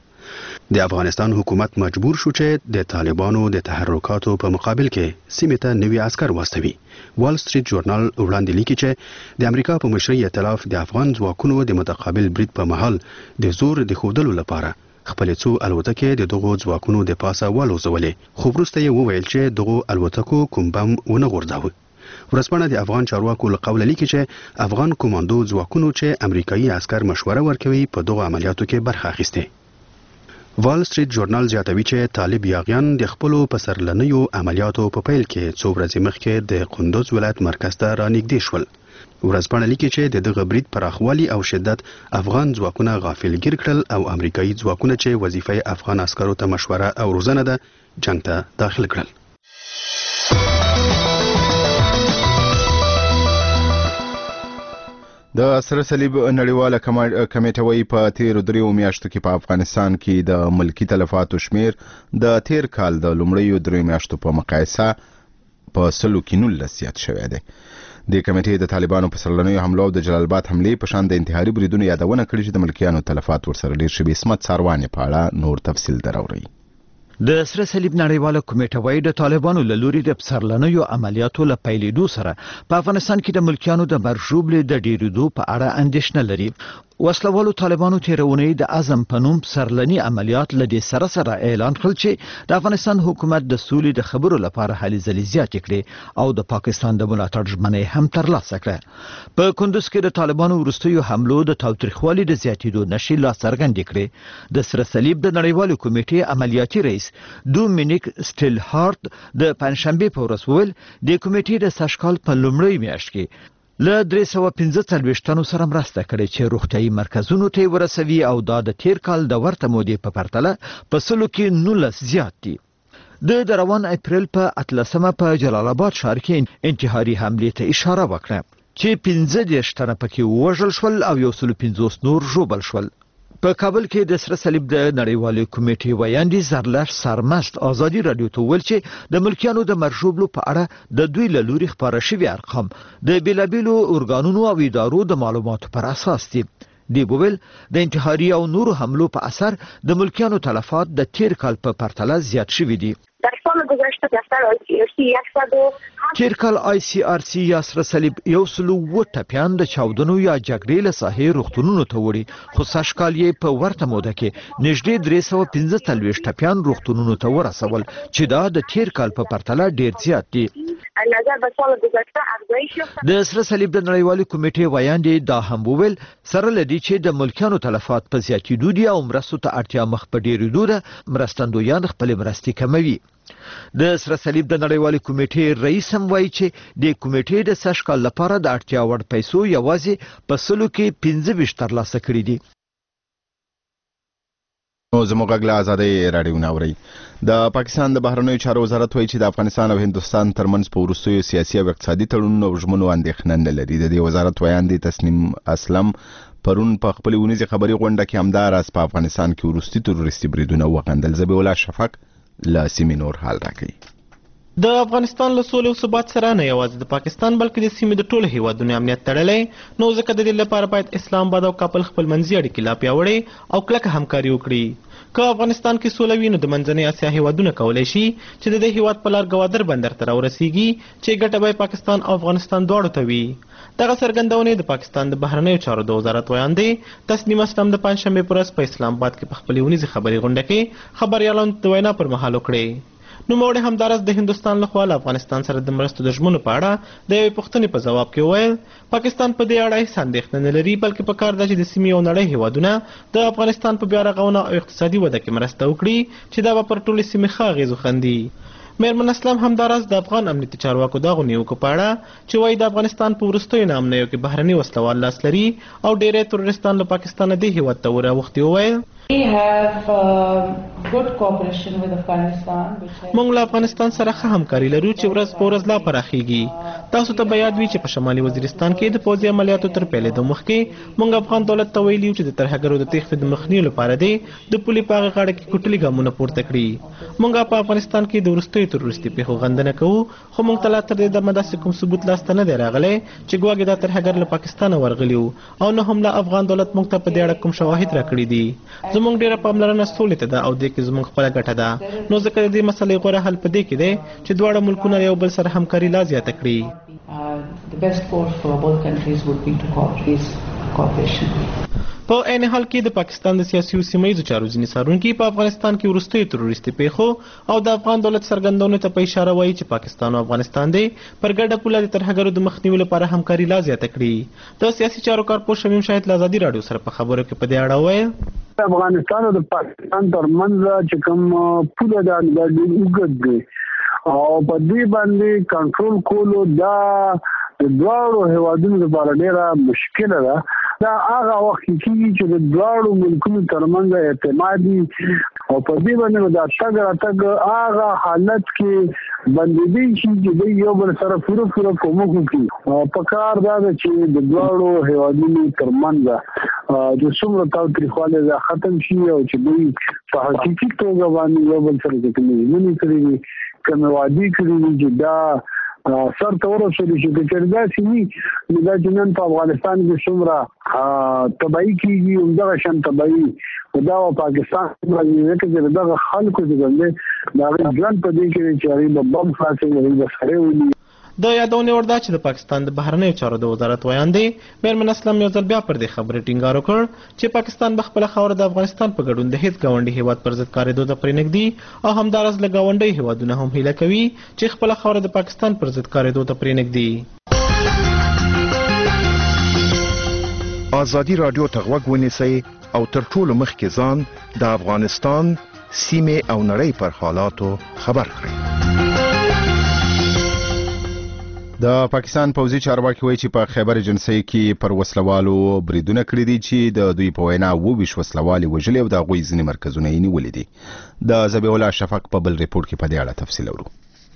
د افغانستان حکومت مجبور شو چې د طالبانو د تحرکاتو په مقابل کې سیمې ته نوي عسكر واستوي. وال سټریټ جورنال وړاندې لیکي چې د امریکا په مشرۍ ائتلاف د افغان ځواکونو د متقابل برید په مهال د زور د ښودلو لپاره خپل څو الوتکې د دغو ځواکونو د پاسه والوزولې، خو وروسته یې وویل چې دغو الوتکو کوم بم ونه غورځاوه. ورځپاڼه د افغان چارواکو له قوله لیکي چې افغان کمانډو ځواکونو چې امریکایي عسكر مشوره ورکوي په دغو عملیاتو کې برخه اخیسته. وال سټریټ ژورنال زیاتوي چې طالب یاغیان د خپلو پسرلنیو عملیاتو په پیل کې څو ورځې مخکې د قندوز ولایت مرکز ته رانږدې شول. ورځپاڼه لیکي چې د دغه برید پراخوالي او شدت افغان ځواکونه غافلګیر کړل او امریکایي ځواکونه چې وظیفه افغان عسکرو ته مشوره او روزنه ده جنگ ته داخل کړل. د سره صلیب نړیواله کمیټه وايي په تیر 3 میاشتو کې په افغانستان کې د ملکی تلفاتو شمیر د تیر کال د لومړیو 3 میاشتو په مقایسه په 19 زیات شوی دی. د کمیټې د طالبانو په سرلنیو حملو او د جلال آباد حملې په شان د انتحاري بریدونو یادونه کړې چې د ملکیانو تلفات ورسره ډیر شوي. اسمت ساروانې په اړه نور تفصیل دراوړي. د سره صلیب نړیواله کمیټه وايي د طالبانو له لوري د سرلنیو عملیاتو له پیلېدو سره په افغانستان کې د ملکیانو د مرشوب د ډیرېدو په اړه اندېښنه لري. وسلوالو طالبانو تیرونی د اعظم پنوم سرلنی عملیات لدی سره اعلان کړل چې د افغانستان حکومت د سولې د خبرو لپاره هلې ځلې زیات کړي او د پاکستان د ملاتړ ژمنې هم ترلاسه کړه. په کندوز کې د طالبانو وروستیو حملو د تاوتریخوالي د زیاتېدو نښې لا څرګندې کړې. د سره صلیب د نړیوالې کمیټې عملیاتي رئیس دومینیک سټیلهارت د پنځشنبه په ورځ وویل د کمیټې د سشکال په لومړۍ میاشت کې له 345 تنو سره مرسته کړې چې روغتيایي مرکزونو ته ورسوي او دا د تیر کال د ورته مودې په پرتله په سلو کې 19 زیات دي. د روان اپریل په 18 په جلال آباد ښار کې انتحاري حمله ته اشاره وکړه چې 15 تنه پکې وژل شول او 150 نور ژوبل شول. په کابل کې د سره صلیب د نړیوالې کمیټې ویاندې زرلر سرمست ازادي رادیو ته ویل چې د ملکیانو د مرشوبلو په اړه د دوی له لوري خبره شوی ارقام د بیلابیلو ارګانونو او ادارو د معلوماتو پر اساس دي. دی بویل د انتحاري او نورو حملو په اثر د ملکیانو تلفات د تیر کال په پرتله زیات شوي دي. در سال گذشته دفتر ICRC تیر کال ICRC یا سره صلیب 100 ټپیان د چاودنو یا جګړې له ساحې روغتونونو ته وړي خو سشکال یې په ورته موده کې نږدې 345 ټپیان روغتونونو ته ورسول چې دا د تیر کال په پرتله ډیر زیات دي. نظر به سال گذشته افزایش یافت. د سره صلیب د نړیوالې کمیټې ویاندې دا هم وویل سره لدی چې د ملکیانو تلفات په زیاتېدو دي او مرستو ته اړتیا مخ په ډیرېدو ده مرستندویان خپل مرستې کموي. د سره صلیب د نړیوالې کمیټې رئیس هم وایي چې د کمیټې د سشکال لپاره د اړتیا وړ پیسو یوازې په سلو کې 15 ترلاسه کړي دي. نو زموږ غږ له ازادۍ راډیو ناوري. د پاکستان د بهرنیو چارو وزارت وایي چې د افغانستان او هندستان ترمنځ په وروستیو سیاسي او اقتصادي تړونونو او ژمنو اندېښنه نه لري. د دې وزارت ویاندې تسنیم اسلم پرون په خپل ونیزه خبري غونډه کې همداراز په افغانستان کې وروستي تروریستي بریدونه وغندل. زبیح الله شفق له سیمې نور حال راکړي. د افغانستان له سولې او ثبات سره نه یوازې د پاکستان بلکې د سیمې د ټولو هیوادونو امنیت تړلی نو ځکه د دې لپاره باید اسلام آباد او کابل خپل منځي اړیکې لا پیاوړې او کلکه همکاري وکړي. که افغانستان کې سوله وي نو د منځنۍ اسیا هیوادونه کولی شي چې د دې هیواد په لار ګوادر بندر ته راورسیږي چې ګټه به پاکستان او افغانستان دواړو ته وي. دغه څرګندونې د پاکستان د بهرنیو چارو د وزارت ویاندې تسنیم اسلم د پنځشنبې په ورځ په اسلام آباد کې په خپلې ونیزې خبري غونډه کې خبریالانو د وینا پر مهال وکړې. نوموړي همداراز د هندستان لخوا له افغانستان سره د مرستو د ژمنو په اړه د یوې پوښتنې په ځواب کې وویل پاکستان په دې اړه هیڅ اندېښنه نه لري بلکې پکار ده چې د سیمې او نړۍ هیوادونه د افغانستان په بیا رغونه او اقتصادي وده کې مرسته وکړي چې دا به پر ټولې سیمې ښه اغېز وښندي. میرمن اسلام همداراز د افغان امنیتي چارواکو دغو نیوکو په اړه چې وایي د افغانستان په وروستیو ناامنیو کې بهرني وسلوال لاس لري او ډېری تروریستان له پاکستانه دې هیواد ته وراوښتي وویل موږ له افغانستان سره ښه همکاري لرو چې ورځ په ورځ لا پراخیږي. تاسو ته به یاد وي چې په شمالي وزیرستان کې د پوځي عملیاتو تر پیلېدو مخکې موږ افغان دولت ته ویلي چې د ترهګرو د تېښتې د مخنیوي لپاره دی د پولې په هغه غاړه کې کوټلي ګامونه پورته کړي. موږ په افغانستان کې د وروستیو تروریستي پیښو غندنه کوو خو موږ ته لا تر دې دمه داسې کوم ثبوت لاسته نه دی راغلی چې ګواکې دا ترهګر له پاکستانه ورغلي او نه هم له افغان دولت موږ ته په دې اړه کوم شواهد راکړي دي. زموږ ډیره پاملرنه سولې ته ده او دې کې زموږ خپله ګټه ده نو ځکه د دې مسلې غوره حل په دې کې دی چې دواړه ملکونه یو بل سره همکاري لا زیاته کړي. په عین حال کې د پاکستان د سیاسي او سیمهییزو چارو ځینې څارونکي په افغانستان کې وروستیو تروریستي پیښو او د افغان دولت څرګندونو ته په اشاره وایي چې پاکستان او افغانستان دی پر ګډه پوله د ترهګرو د مخنیوي لپاره همکاري لا زیاته کړي. د سیاسي چارو کارپوه شمیم شاهد له ازادي راډیو سره په خبرو کې په دې اړه وویل افغانستان او د پاکستان ترمنځ چې کوم پوله ده د وګړي دی او په دې باندې کنټرول کولو دا د دواړو هیوادونو لپاره ډیره مشکل ده. دا هغه وخت کې چې د دواړو ملکونو ترمنځ اعتمادي او په دې باندې دا څنګه هغه حالت کې باندې چې د یو بل سره پوره کومک کوي او په کار دا چې د دواړو هیوادونو ترمنځ د څومره تاوتریخواله ختم شي او چې دوی په حقیقي توګه باندې یو بل سره د کومې کړي کوم وادي کړي چې دا سر تور شو چې د چرګا سیمي د جنن په افغانستان کې څومره تبعی کیږي همدغه شان تبعی دا پاکستان باندې چې دغه خلکو چې دا ځان په دې کې چې هغه بم خلاصي وي سره ولي. د یادونه ورده چې د پاکستان د بهرنیو چارو د وزارت ویاندې میرمن اسلم یو ځل بیا پر دې خبرې ټینګار وکړ چې پاکستان به خپل خاور د افغانستان په ګډون د هیڅ ګاونډي هیواد پر ضد کارېدو ته پرېنږدي او همدارس له ګاونډي هیوادونه هم هیله کوي چې خپل خاور د پاکستان پر ضد کارېدو ته پرېنږدي. ازادي راډیو ته غوږ ونیسئ او تر ټولو مخکې ځان د افغانستان سیمې او نړۍ پر حالاتو خبر کړئ. د پاکستان پوځي چارواکي وایي چې په خیبر ایجنسۍ کې پر وسلوالو بریدونه کړي دي چې د دوی په وینا 22 وسلوالي وژلي او د هغوی ځینې مرکزونه یې نیولي دي. د ذبیح الله شفق په بل ریپورت کې په دې اړه تفصیل اورو.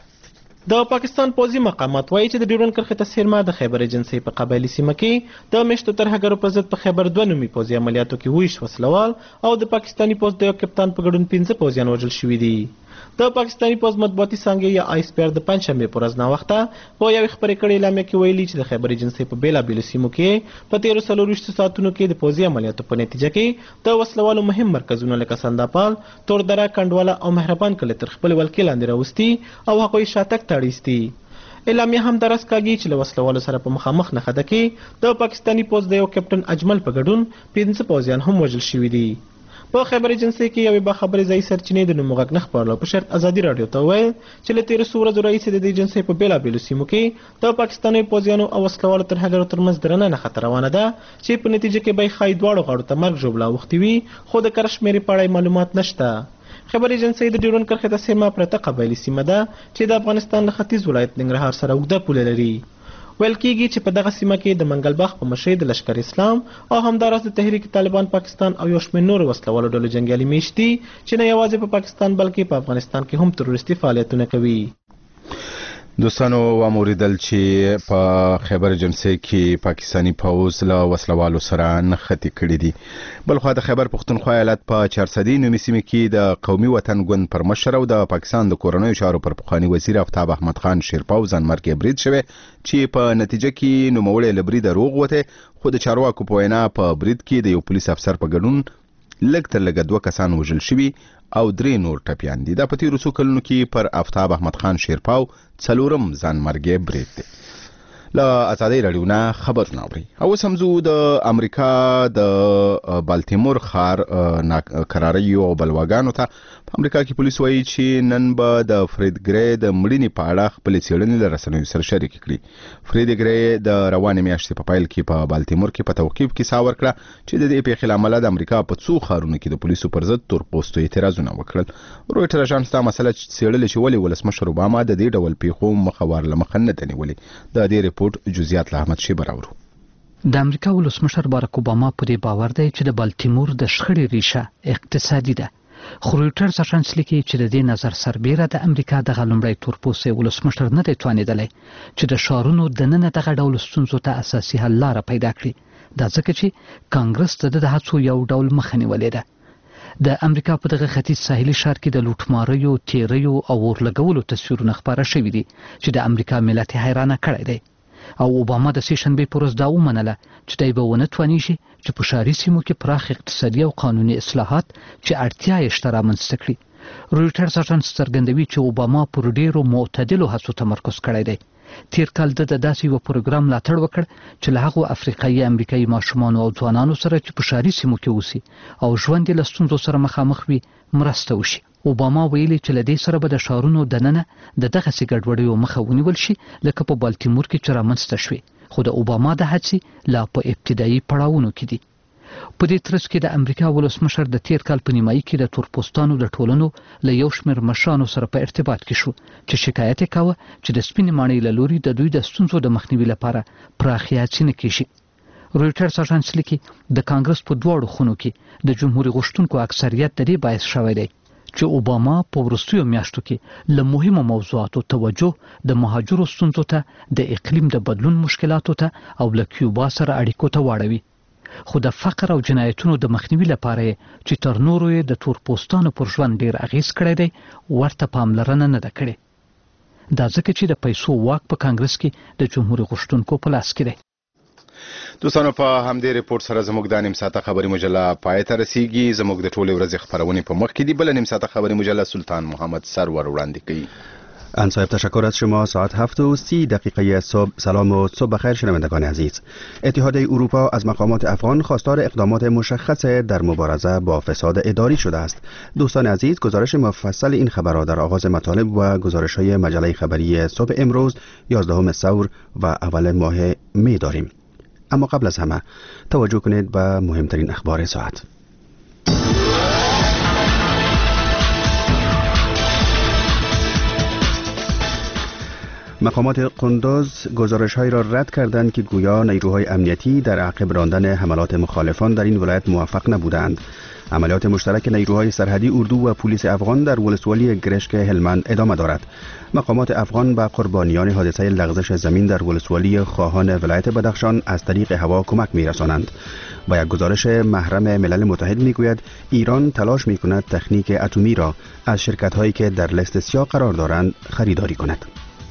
د پاکستان پوځي مقامات وایي چې د ډیورنډ کرښې ته څیرمه د خیبر ایجنسۍ په قبایلي سیمه کې د میشتو ترهګرو پر ضد په خیبر 2 نومي پوځي عملیاتو کې 22 وسلوال او د پاکستاني پوځ د یو کپتان په ګډون 15 پوځیان وژل شوي دي. د پاکستاني پوځ مطبوعاتي څانګې یا آی سپیر د پنځشنبې پر ورځ ناوخته په یو خبرې کړې اعلامیه کې ویلي چې د خیبر ایجنسۍ په بیلابیلو سیمو کې په 13 ساعتونو کې د پوځي عملیاتو په نتیجه کې د وسلوالو مهم مرکزونه لکه سنداپال، توردره، کنډواله او مهربان کلي تر خپل ولکې لاندې راوستي او هغوی شاتګ ته اړیستي. اعلامیه هم درس کاږي چې له وسلوالو سره په مخامخ نښته کې د پاکستاني پوځ د یو کپټن اجمل په ګډون 15 پوځیان هم وژل شوي دي. په خیبر ایجنسۍ کې یوې باخبرې ځایي سرچینې د نوم غږ نه خپرولو په شرط ازادي راډیو ته وویل چې له 13 ورځو راهیسې د دې ایجنسۍ په بیلابیلو سیمو کې د پاکستاني پوځیانو او وسلوالو ترهګرو ترمنځ درنه نښته روانه ده چې په نتیجه کې به ښایي دواړو غاړو ته مرګ ژوبله اوښتي وي خو د کره شمېرې په اړه معلومات نشته. خیبر ایجنسۍ د ډیورنډ کرښې ته څیرمه پرته قبایلي سیمه ده چې د افغانستان له ختیځ ولایت ننګرهار سره اوږده پوله لري. ویل کېږي چې په دغه سیمه کې د منګل باغ په مشرۍ د لشکر اسلام او همداراز د تحریک طالبان پاکستان او یو شمېر نورو وسلوالو ډلو جنګیالي میشت دي چې نه یوازې په پاکستان بلکې په افغانستان کې هم تروریستي فعالیتونه کوي. دوستانو واموریدل چې په خیبر ایجنسۍ کې پاکستانی پوځ له وسلوالو سره نښتې کړي دي. بلخوا د خیبر پښتونخوا ایالت په 400 نومي سیمه کې د قومي وطن ګوند پر مشر او د پاکستان د کورنیو چارو پر پخوانی وزیر آفتاب احمد خان شیرپاو ځانمرګي برید شوی چې په نتیجه کې نوموړی له بریده روغ وته خو د چارواکو په وینا په برید کې د یو پولیس افسر په ګډون لږ تر لږه 2 کسان وژل شوي او 3 نور ټپیان دي. دا په تیرو څو کلونو کې پر آفتاب احمد خان شیرپاو 4م ځانمرګي برید دی. له ازادي راډیو نه خبرونه اوري. او سمزو د امریکا د بالتیمور ښار قراریو او بلواګانو ته په امریکا کې پولیس وایي چې نن به د فرید ګری د مړینې په اړه خپل څېړنې له رسنیو سره شریک کړي. فرید ګری د روانې میاشتې په پیل کې په بالتیمور کې په توقیف کې ساور کړه چې د دې پیښې له امله د امریکا په څو ښارونو کې د پولیسو پر ضد تورپوستو اعتراضونه وکړل. رویټر اژانس دا مسله څېړلې چې ولې ولسمشر اوباما د دې ډول پیښو مخه ورله نه ده نیولې. د دې جزئیات له احمد شیبر اورو. د امریکا ولسمشر باراک اوباما په دې باور دی چې د بالتیمور د شخړې ریشه اقتصادي ده. خو رویټرز اژانس لیکي چې د دې نظر سربیره د امریکا د غلمړی تورپوسې ولسمشر نه دی توانیدلی چې د شارونو دننه دغه ډول ستونزو ته اساسي حل لاره پیدا کړي. دا ځکه چې کانګرس د هڅو یو ډول مخه نیولې ده. د امریکا په دغه ختیځ ساحلي ښار کې د لوټماریو، تیریو او اورلګولو تصویرونه خپاره شوي دي چې د امریکا ملت حیرانه کړی دی. او اوباما د سې شنبې پر ورځ دا ومنله چې دی به ونه توانیږي چې په ښاري سیمو کې پراخ اقتصادي او قانوني اصلاحات چې اړتیا یې شته رامنځته کړي. رویټرز اژانس څرګندوي چې اوباما پر ډیرو معتدلو هڅو تمرکز کړی دی. تیر کال د داسې یو پروګرام ملاتړ وکړ چې له هغو افریقایي امریکایي ماشومان او ځوانانو سره چې په ښاري سیمو کې اوسي او ژوند یې له ستونزو سره مخامخ وي مرسته وشي. اوباما ویلي چې له دې سره به د ښارونو دننه د دغسې ګډوډیو مخه ونیول شي لکه په بالتیمور کې چې رامنځته شوې، خو د اوباما د هڅې لا په ابتدایي پړاوونو کې دي. په دې ترڅ کې د امریکا ولسمشر د تیر کال په نیمایي کې د تورپوستانو د ټولنو له یو شمېر مشرانو سره په ارتباط کې شو چې شکایت یې کاوه چې د سپینې ماڼۍ له لوري د دوی د ستونزو د مخنیوي لپاره پراخې هڅې نه کیږي. رویټرز اژانس لیکي د کانګرس په دواړو خونو کې د جمهوریت غوښتونکو اکثریت د دې باعث شوی دی چې اوباما په وروستیو میاشتو کې له مهمو موضوعاتو توجه د مهاجرو ستونزو ته، د اقلیم د بدلون مشکلاتو ته او له کیوبا سره اړیکو ته واړوي. خو د فقر او جنایتونو د مخنیوي لپاره چې تر نورو یې د تورپوستانو پر ژوند ډیر اغیز کړی دی ورته پاملرنه نه ده کړې. دا ځکه چې د پیسو واک په کانګرس کې د جمهوریت غوښتونکو په لاس کې دی. دوستانو په همدې ریپورت سره زموږ د نیم ساعته خبري مجله پای ته رسیږي. زموږ د ټولې ورځې خبرونه په مخ کې دی. بل نیم ساعته خبري مجله سلطان محمد سرور وړاندې کوي. ان صاحب تشکر از شما. ساعت 7:30 صبح. سلام و صبح بخیر شنوندگان عزیز. اتحادیه اروپا از مقامات افغان خواستار اقدامات مشخص در مبارزه با فساد اداری شده است. دوستان عزیز، گزارش مفصل این خبر را در آغاز مطالب و گزارش‌های مجله خبری صبح امروز 11 ثور و اول ماه می داریم. اما قبل از همه توجه کنید به مهمترین اخبار ساعت. مقامات قندوز گزارش‌هایی را رد کردند که گویا نیروهای امنیتی در عقب راندن حملات مخالفان در این ولایت موفق نبودند. عملیات مشترک نیروهای سرحدی اردو و پلیس افغان در ولسوالی گرشک هلمند ادامه دارد. مقامات افغان به قربانیان حادثه لغزش زمین در ولسوالی خواهان ولایت بدخشان از طریق هوا کمک می‌رسانند. با یک گزارش محرم ملل متحد میگوید ایران تلاش می‌کند تکنیک اتمی را از شرکت‌هایی که در لیست سیاه قرار دارند خریداری کند.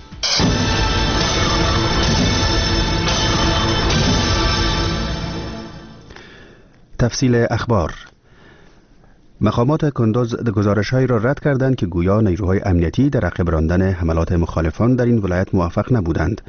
تفصیل اخبار. مقامات کندوز گزارش‌هایی را رد کردند که گویا نیروهای امنیتی در عقب راندن حملات مخالفان در این ولایت موفق نبودند.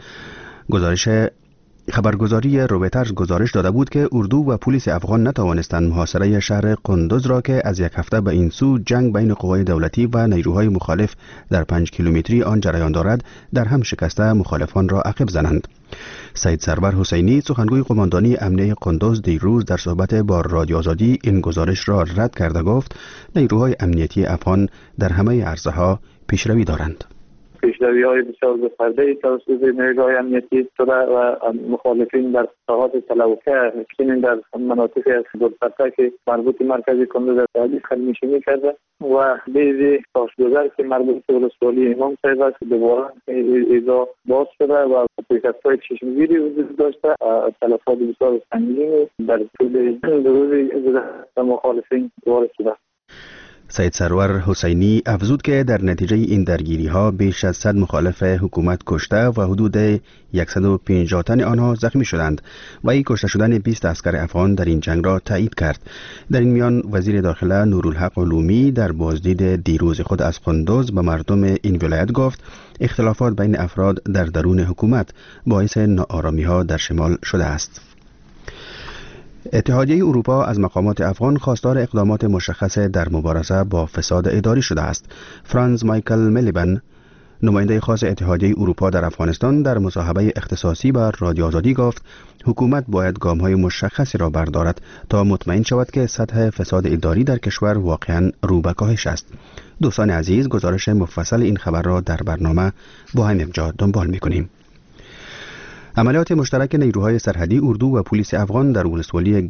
خبرگزاری رویترز گزارش داده بود که اردو و پلیس افغان نتوانستند محاصره شهر قندوز را که از یک هفته به این سو جنگ بین قوای دولتی و نیروهای مخالف در 5 کیلومتری آن جریان دارد در هم شکسته مخالفان را عقب زنند. سید سرور حسینی سخنگوی قماندانی امنیه قندوز دیروز در صحبت با رادیو آزادی این گزارش را رد کرده گفت نیروهای امنیتی افغان در همه عرصه‌ها پیشروی دارند. پیشروی‌های بسیار گسترده توسط نیروهای امنیتی شده و مخالفین در ساحات تلوکه چنین در مناطق دورتر که مربوط مرکزی کندوز اتحادی خلمیشینی کرده و بیزی تاشگذر که مربوط ولسوالی امام صاحب است دوباره ایزا باز شده و پیکست‌های چشمگیری وجود داشته. تلفات بسیار سنگینی در طول روزی مخالفین وارد شده. سید سرور حسینی افزود که در نتیجه این درگیری ها بیش از 100 مخالف حکومت کشته و حدود 150 تن آنها زخمی شدند و این کشته شدن 20 عسکر افغان در این جنگ را تایید کرد. در این میان وزیر داخله نورالحق علومی در بازدید دیروز خود از قندوز به مردم این ولایت گفت اختلافات بین افراد در درون حکومت باعث ناآرامی ها در شمال شده است. اتحادیه اروپا از مقامات افغان خواستار اقدامات مشخص در مبارزه با فساد اداری شده است. فرانز مایکل ملیبن، نماینده خاص اتحادیه اروپا در افغانستان، در مصاحبه اختصاصی با رادیو آزادی گفت حکومت باید گام‌های مشخصی را بردارد تا مطمئن شود که سطح فساد اداری در کشور واقعاً رو به کاهش است. دوستان عزیز، گزارش مفصل این خبر را در برنامه با هم امجاد دنبال می‌کنیم. عملیات مشترک نیروهای سرحدی اردو و پلیس افغان در ولسوالی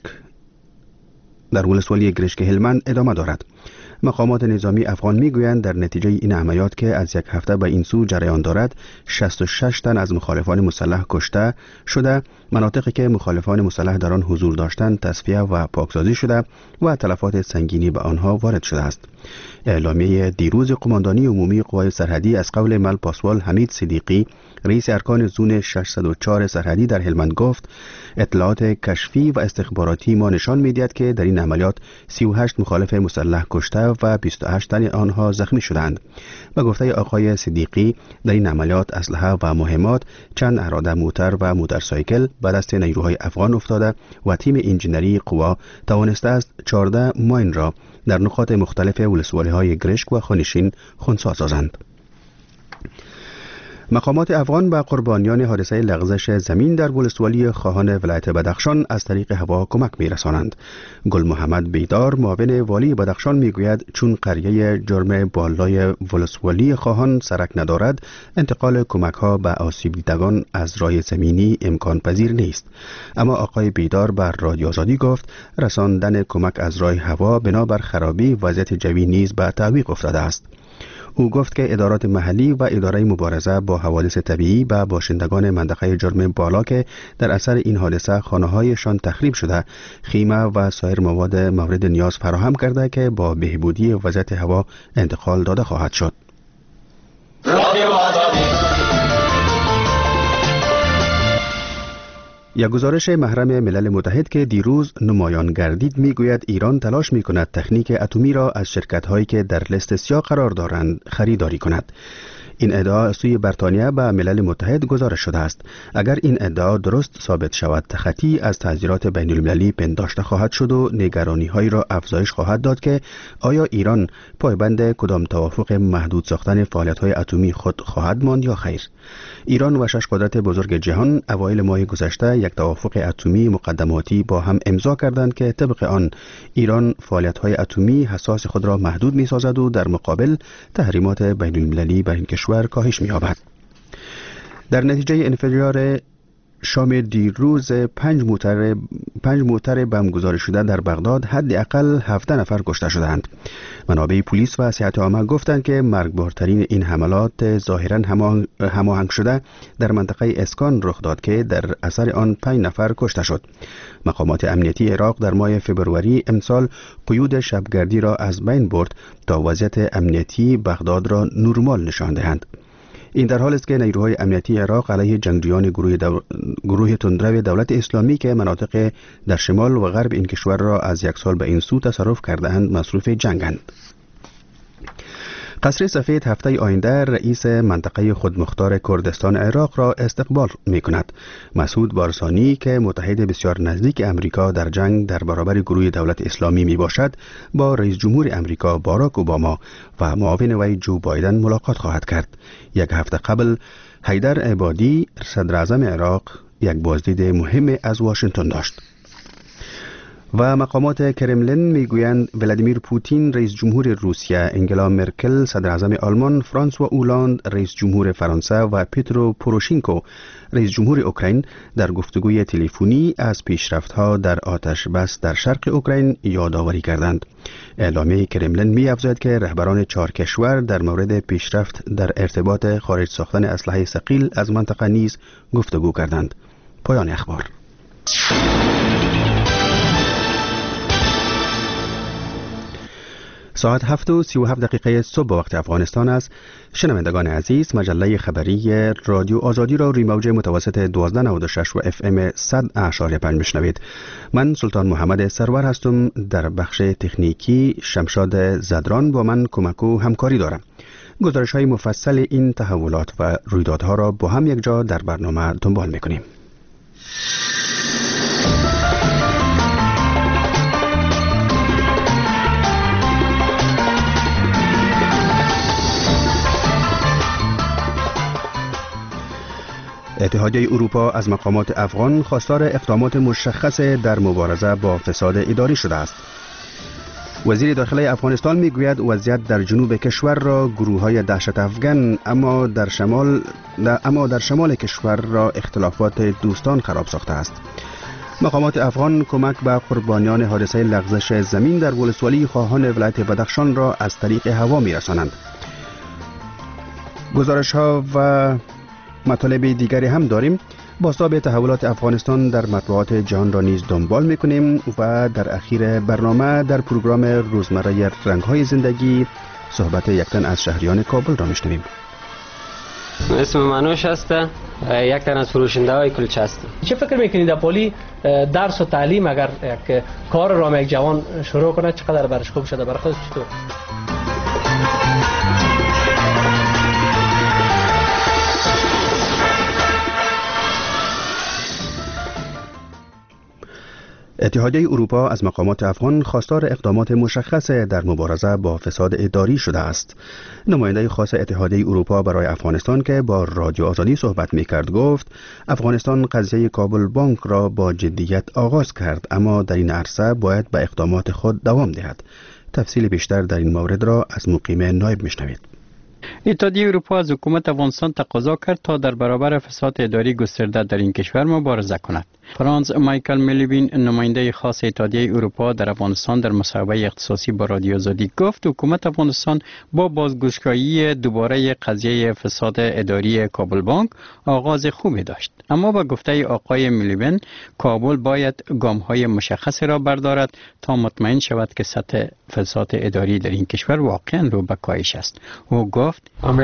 گرشک هلمند ادامه دارد. مقامات نظامی افغان میگویند در نتیجه این عملیات که از یک هفته به این سو جریان دارد 66 تن از مخالفان مسلح کشته شده، مناطقی که مخالفان مسلح در آن حضور داشتند تصفیه و پاکسازی شده و تلفات سنگینی به آنها وارد شده است. اعلامیه دیروز قماندانی عمومی قوای سرحدی از قول مل پاسوال حمید صدیقی، رئیس ارکان زون 604 سرحدی در هلمند گفت اطلاعات کشفی و استخباراتی ما نشان می‌دهد که در این عملیات 38 مخالف مسلح کشته شده و 28 تن آنها زخمی شدند. به گفته آقای صدیقی در این عملیات اسلحه و مهمات، چند اراده موتر و موتورسایکل به دست نیروهای افغان افتاده و تیم انجینری قوا توانسته است 14 ماین را در نقاط مختلف ولسوالی‌های گرشک و خانشین خنثی سازند. مقامات افغان به قربانیان حادثه لغزش زمین در ولسوالی خواهان ولایت بدخشان از طریق هوا کمک می‌رسانند. گل محمد بیدار، معاون والی بدخشان میگوید چون قریه جرم بالای ولسوالی خواهان سرک ندارد، انتقال کمک‌ها به آسیب دیدگان از راه زمینی امکان پذیر نیست. اما آقای بیدار بر رادیو آزادی گفت رساندن کمک از راه هوا بنابر خرابی وضعیت جوی نیز به تعویق افتاده است. او گفت که ادارات محلی و اداره مبارزه با حوادث طبیعی به باشندگان منطقه جرم بالا که در اثر این حادثه خانه‌هایشان تخریب شده، خیمه و سایر مواد مورد نیاز فراهم کرده که با بهبودی وضعیت هوا انتقال داده خواهد شد. یک گزارش محرم ملل متحد که دیروز نمایان گردید میگوید ایران تلاش میکند تکنیک اتمی را از شرکت‌هایی که در لیست سیاه قرار دارند خریداری کند. این ادعا از سوی بریتانیا به ملل متحد گزارش شده است. اگر این ادعا درست ثابت شود، تخطی از تعزیرات بین المللی پنداشته خواهد شد و نگرانی‌هایی را افزایش خواهد داد که آیا ایران پایبند کدام توافق محدود ساختن فعالیت‌های اتمی خود خواهد ماند یا خیر. ایران و 6 قدرت بزرگ جهان اوایل ماه گذشته یک توافق اتمی مقدماتی با هم امضا کردند که طبق آن ایران فعالیت‌های اتمی حساس خود را محدود می‌سازد و در مقابل تحریمات بین المللی بر این کشور کاهش می‌یابد. در نتیجه انفجار شام دیروز 5 موتر بم گذاری شده در بغداد حداقل 17 نفر کشته شدند. منابع پلیس و صحت عامه گفتند که مرگبارترین این حملات ظاهراً هماهنگ شده در منطقه اسکان رخ داد که در اثر آن 5 نفر کشته شد. مقامات امنیتی عراق در ماه فوریه امسال قیود شبگردی را از بین برد تا وضعیت امنیتی بغداد را نرمال نشان دهند. این در حال است که نیروهای امنیتی عراق علیه جنگجویان گروه تندرو دولت اسلامی که مناطق در شمال و غرب این کشور را از یک سال به این سو تصرف کرده‌اند مصروف جنگند. قصر سفید هفته آینده رئیس منطقه خودمختار کردستان عراق را استقبال می کند. مسعود بارزانی که متحد بسیار نزدیک امریکا در جنگ در برابر گروه دولت اسلامی می باشد، با رئیس جمهور امریکا باراک اوباما و معاون وی جو بایدن ملاقات خواهد کرد. یک هفته قبل حیدر عبادی صدر اعظم عراق یک بازدید مهم از واشنگتن داشت. و مقامات کرملین میگویند ولادیمیر پوتین رئیس جمهور روسیه، انگلا مرکل صدر اعظم آلمان، فرانسوا اولاند رئیس جمهور فرانسه و پیترو پوروشینکو رئیس جمهور اوکراین در گفتگوی تلفنی از پیشرفت‌ها در آتش بس در شرق اوکراین یادآوری کردند. اعلامیه کرملین می‌افزاید که رهبران 4 کشور در مورد پیشرفت در ارتباط خارج ساختن اسلحه ثقیل از منطقه نیز گفتگو کردند. پایان اخبار. ساعت 7:37 صبح وقت افغانستان است. شنوندگان عزیز، مجله خبری رادیو آزادی را روی موج متوسط 1296 و FM 100.5 میشنوید. من سلطان محمد سرور هستم. در بخش تکنیکی شمشاد زدران با من کمک و همکاری دارم. گزارش های مفصل این تحولات و رویدادها را با هم یک جا در برنامه دنبال میکنیم. اتحادیه اروپا از مقامات افغان خواستار اقدامات مشخص در مبارزه با فساد اداری شده است. وزیر داخلی افغانستان میگوید وضعیت در جنوب کشور را گروه‌های دهشت افغان اما در شمال کشور را اختلافات دوستان خراب ساخته است. مقامات افغان کمک به قربانیان حادثه لغزش زمین در ولسوالی خواهان ولایت بدخشان را از طریق هوا میرسانند. گزارش‌ها و مطالب دیگری هم داریم. بازتاب تحولات افغانستان در مطبوعات جهان را نیز دنبال میکنیم و در اخیر برنامه در پروگرام روزمره رنگ‌های زندگی صحبت یک تن از شهریان کابل را میشنویم. اسم منوش هسته، یک تن از فروشنده های کلچه هستم. چه فکر میکنید پولی درس و تعلیم اگر یک کار را یک جوان شروع کنه چقدر برش خوب شده؟ برای خودت چطور؟ اتحادیه اروپا از مقامات افغان خواستار اقدامات مشخص در مبارزه با فساد اداری شده است. نماینده خاص اتحادیه اروپا برای افغانستان که با رادیو آزادی صحبت می‌کرد گفت افغانستان قضیه کابل بانک را با جدیت آغاز کرد، اما در این عرصه باید به اقدامات خود دوام دهد. تفصیل بیشتر در این مورد را از مقیم نایب میشنوید. اتحادیه اروپا از حکومت افغانستان تقاضا کرد تا در برابر فساد اداری گسترده در این کشور مبارزه کند. فرانس مایکل میلیوین نماینده خاص اتحادیه اروپا در افغانستان در مصاحبه اختصاصی با رادیو آزادی گفت حکومت افغانستان با بازگشایی دوباره قضیه فساد اداری کابل بانک آغاز خوبی داشت، اما با گفته آقای میلیوین کابل باید گام‌های مشخصی را بردارد تا مطمئن شود که سطح فساد اداری در این کشور واقعا رو به کاهش است. او گفت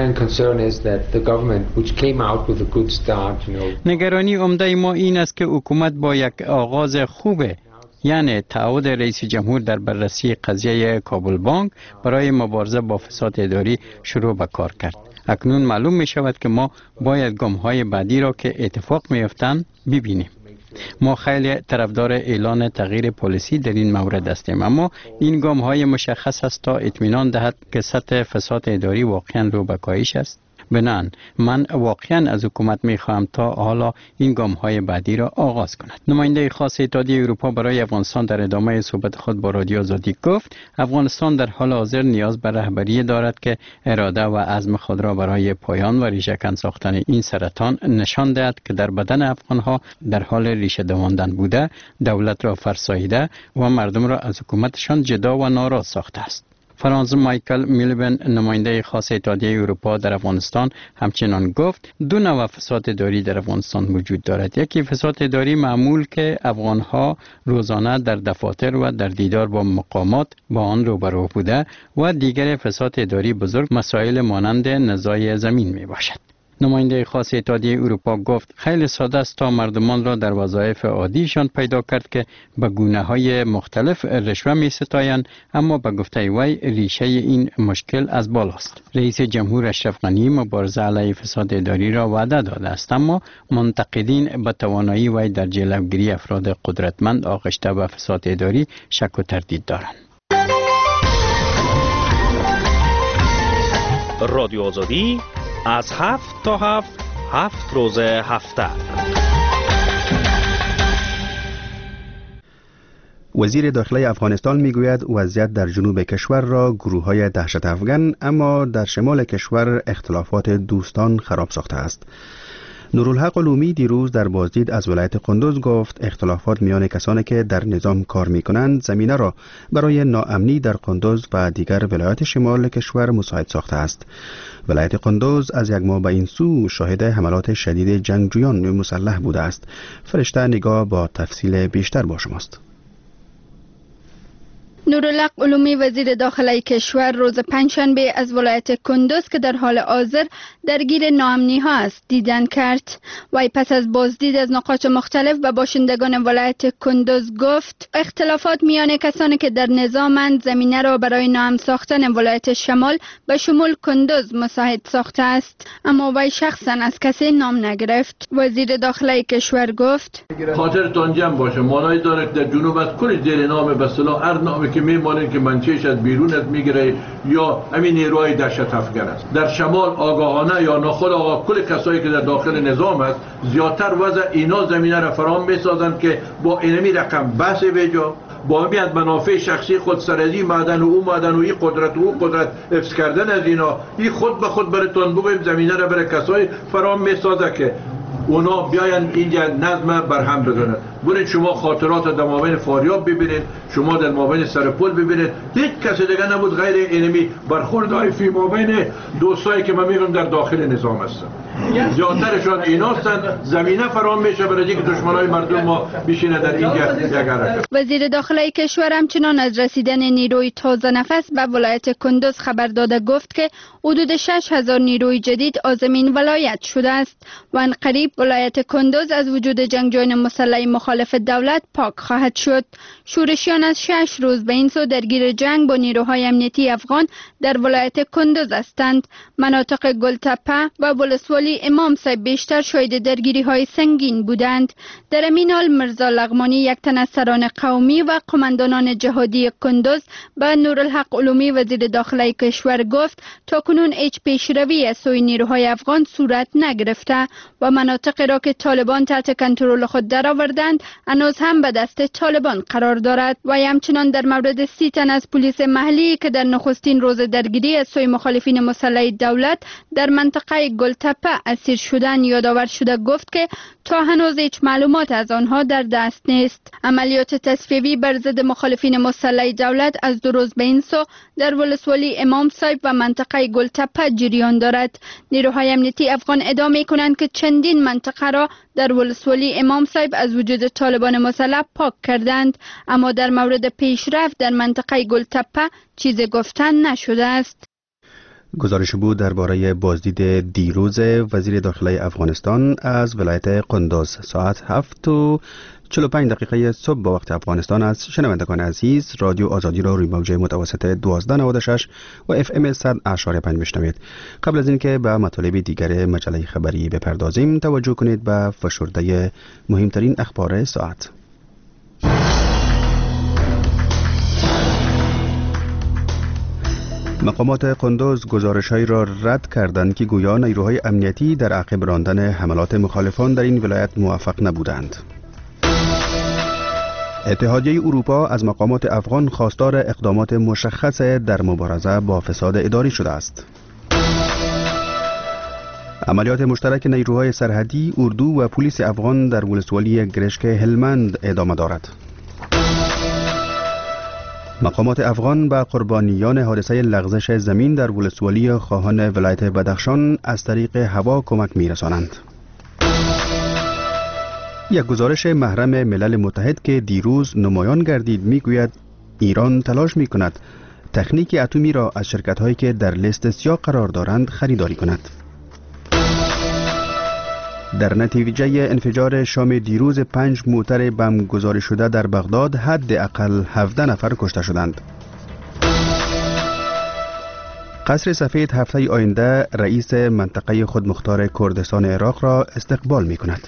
نگرانی عمده ما این است که حکومت با یک آغاز خوبه، یعنی تعهد رئیس جمهور در بررسی قضیه کابل بانک برای مبارزه با فساد اداری شروع به کار کرد. اکنون معلوم می شود که ما باید گام‌های بعدی را که اتفاق می افتند ببینیم. ما خیلی طرفدار اعلان تغییر پالیسی در این مورد هستیم، اما این گام‌های مشخص است تا اطمینان دهد که سطح فساد اداری واقعا رو به کاهش است. بنان من واقعا از حکومت میخواهم تا حالا این گام‌های بعدی را آغاز کند. نماینده خاص اتحادیه اروپا برای افغانستان در ادامه صحبت خود با رادیو آزادی گفت افغانستان در حال حاضر نیاز به رهبری دارد که اراده و عزم خود را برای پایان و ریشه‌کن ساختن این سرطان نشان دهد که در بدن افغان‌ها در حال ریشه دواندن بوده، دولت را فرساییده و مردم را از حکومتشان جدا و ناراض ساخته است. فرانس مایکل میلیوین نماینده خاص اتحادیه اروپا در افغانستان همچنان گفت دو نوع فساد اداری در افغانستان وجود دارد. یکی فساد اداری معمول که افغانها روزانه در دفاتر و در دیدار با مقامات با آن روبرو بوده و دیگر فساد اداری بزرگ مسائل مانند نزاع زمین می باشد. نماینده خاص اتحادیه اروپا گفت خیلی ساده است تا مردمان را در وظایف عادیشان پیدا کرد که به گونه‌های مختلف رشوه می‌ستایند، اما به گفته وی ریشه این مشکل از بالاست. رئیس جمهور اشرف غنی مبارزه علیه فساد اداری را وعده داده است، اما منتقدین به توانایی وی در جلوگیری افراد قدرتمند آغشته به فساد اداری شک و تردید دارند. رادیو آزادی از 7 تا 7 روز هفته. وزیر داخلی افغانستان میگوید وضعیت در جنوب کشور را گروه‌های دهشت افغان اما در شمال کشور اختلافات دوستان خراب ساخته است. نورالحق علومی دیروز در بازدید از ولایت قندوز گفت اختلافات میان کسانی که در نظام کار میکنند زمینه را برای ناامنی در قندوز و دیگر ولایات شمال کشور مساعد ساخته است. ولایت قندوز از یک ماه به این سو شاهد حملات شدید جنگجویان مسلح بوده است. فرشته نگاه با تفصیل بیشتر با شماست. نورالحق علومی وزیر داخلی کشور روز پنجشنبه از ولایت کندوز که در حال حاضر درگیر ناامنی ها است دیدن کرد. وی پس از بازدید از نقاط مختلف به باشندگان ولایت کندوز گفت اختلافات میان کسانی که در نظامند زمینه را برای ناامن ساختن ولایت شمال به شمول کندوز مساعد ساخته است، اما وی شخصا از کسی نام نگرفت. وزیر داخلی کشور گفت خاطرتان جمع باشه مانایی داره که در جنوب از کل زیر نام به اصطلاح هر نامی که میمانند که منچهش از بیرونت میگیره یا همین نیروهای دهشت افغان است. در شمال آگاهانه یا ناخودآگاه کل کسایی که در داخل نظام است زیادتر وضع اینا زمینه را فراهم میسازند که با اینمی رقم بحث بجا با همیت منافع شخصی خود سرازی معدن و او معدن و این قدرت و او قدرت حفظ کردن از اینا این خود به خود براتون بگویم زمینه را برای کسایی فراهم میسازه که اونا بیاین اینجا نظم برهم بزنن. برید شما خاطرات در مابین فاریاب ببینید، شما در مابین سرپل ببینید، هیچ کسی دیگه نبود غیر اینمی برخوردهای فی مابین دوستایی که من میگم در داخل نظام هستن. زیادترشان ایناستن. زمینه فراهم میشه برای اینکه دشمنای مردم ما بشینه در اینجا یک حرکت. وزیر داخلی کشور همچنان از رسیدن نیروی تازه نفس به ولایت کندوز خبر داده گفت که حدود 6000 نیروی جدید آزمین ولایت شده است و عنقریب ولایت کندوز از وجود جنگجویان مسلح مخالف دولت پاک خواهد شد. شورشیان از 6 روز به این سو درگیر جنگ با نیروهای امنیتی افغان در ولایت کندوز هستند. مناطق گلتپه و ولسوالی امام صاحب بیشتر شاهد درگیری های سنگین بودند. در این حال مرزا لغمانی، یک تن از سران قومی و قماندانان جهادی کندوز، به نورالحق علومی وزیر داخلی کشور گفت تاکنون هیچ پیشروی از سوی نیروهای افغان صورت نگرفته و مناطقی را که طالبان تحت کنترل خود درآوردند هنوز هم به دست طالبان قرار دارد. و همچنان در مورد 30 تن از پلیس محلی که در نخستین روز درگیری از سوی مخالفین مسلح دولت در منطقه گلتپه اسیر شدن یادآور شده گفت که تا هنوز هیچ معلومات از آنها در دست نیست. عملیات تصفیه‌ای بر ضد مخالفین مسلح دولت از 2 روز به این سو در ولسوالی امام صاحب و منطقه گلتپه جریان دارد. نیروهای امنیتی افغان ادعا کنند که چندین منطقه را در ولسوالی امام صاحب از وجود طالبان مسلح پاک کردند، اما در مورد پیشرفت در منطقه گلتپه چیزی گفتن نشده است. گزارش بود درباره بازدید دیروز وزیر داخلی افغانستان از ولایت قندوز. ساعت 7:45 صبح با وقت افغانستان است. شنوندگان عزیز، رادیو آزادی را روی موج متوسط 1296 و FM 100.5 میشنوید. قبل از اینکه به مطالب دیگر مجله خبری بپردازیم، توجه کنید به فشرده مهمترین اخبار ساعت. مقامات قندوز گزارش‌هایی را رد کردند که گویا نیروهای امنیتی در عقب راندن حملات مخالفان در این ولایت موفق نبودند. اتحادیه اروپا از مقامات افغان خواستار اقدامات مشخص در مبارزه با فساد اداری شده است. عملیات مشترک نیروهای سرحدی، اردو و پلیس افغان در ولسوالی گرشک هلمند ادامه دارد. مقامات افغان به قربانیان حادثه لغزش زمین در ولسوالی خواهان ولایت بدخشان از طریق هوا کمک می‌رسانند. یک گزارش محرم ملل متحد که دیروز نمایان گردید میگوید ایران تلاش می‌کند تکنیک اتمی را از شرکت‌هایی که در لیست سیاه قرار دارند خریداری کند. در نتیجه انفجار شام دیروز 5 موتر بم گذاری شده در بغداد حداقل 17 نفر کشته شدند. قصر سفید هفته آینده رئیس منطقه خودمختار کردستان عراق را استقبال می کند.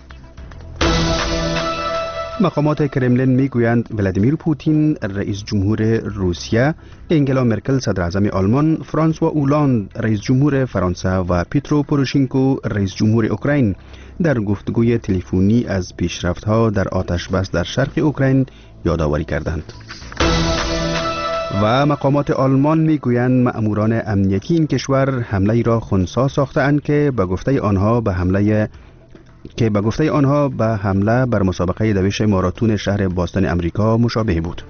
مقامات کرملین میگویند ولادیمیر پوتین رئیس جمهور روسیه، انگلا مرکل صدر اعظم آلمان، فرانسوا اولاند رئیس جمهور فرانسه و پیترو پوروشینکو رئیس جمهور اوکراین در گفتگوی تلفنی از پیشرفت‌ها در آتش بس در شرق اوکراین یادآوری کردند. و مقامات آلمان میگویند مأموران امنیتی این کشور حمله را خنثی ساخته‌اند که به گفته آنها به حمله بر مسابقه دویش ماراتون شهر باستون امریکا مشابه بود.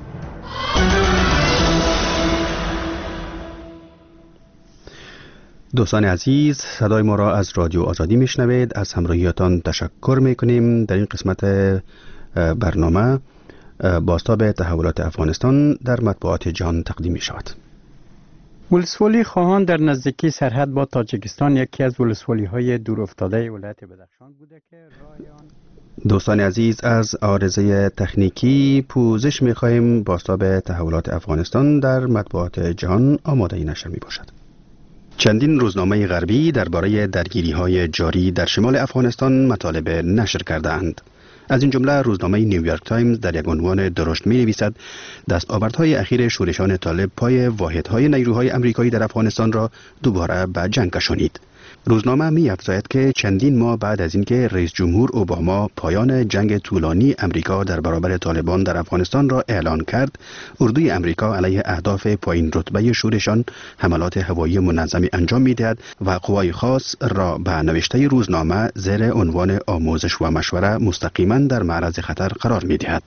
دوستان عزیز، صدای ما را از رادیو آزادی میشنوید. از همراهیتان تشکر میکنیم. در این قسمت برنامه بازتاب تحولات افغانستان در مطبوعات جهان تقدیم می شود. ولسوالی خواهان در نزدیکی سرحد با تاجیکستان یکی از ولسوالی های دور افتاده ولایت بدخشان بوده که دوستان عزیز، از عارضه تکنیکی پوزش می خواهیم. بازتاب تحولات افغانستان در مطبوعات جهان آماده نشر می باشد. چندین روزنامه غربی درباره درگیری‌های جاری در شمال افغانستان مطالب نشر کرده‌اند. از این جمله روزنامه نیویورک تایمز در یک عنوان درشت می‌نویسد دستاوردهای اخیر شورشان طالب پای واحدهای نیروهای آمریکایی در افغانستان را دوباره به جنگ کشانید. روزنامه می افزاید که چندین ماه بعد از اینکه رئیس جمهور اوباما پایان جنگ طولانی امریکا در برابر طالبان در افغانستان را اعلان کرد، اردوی امریکا علیه اهداف پایین رتبه شورشان حملات هوایی منظمی انجام می‌دهد و قوای خاص را به نوشته روزنامه زیر عنوان آموزش و مشوره مستقیما در معرض خطر قرار می‌دهد.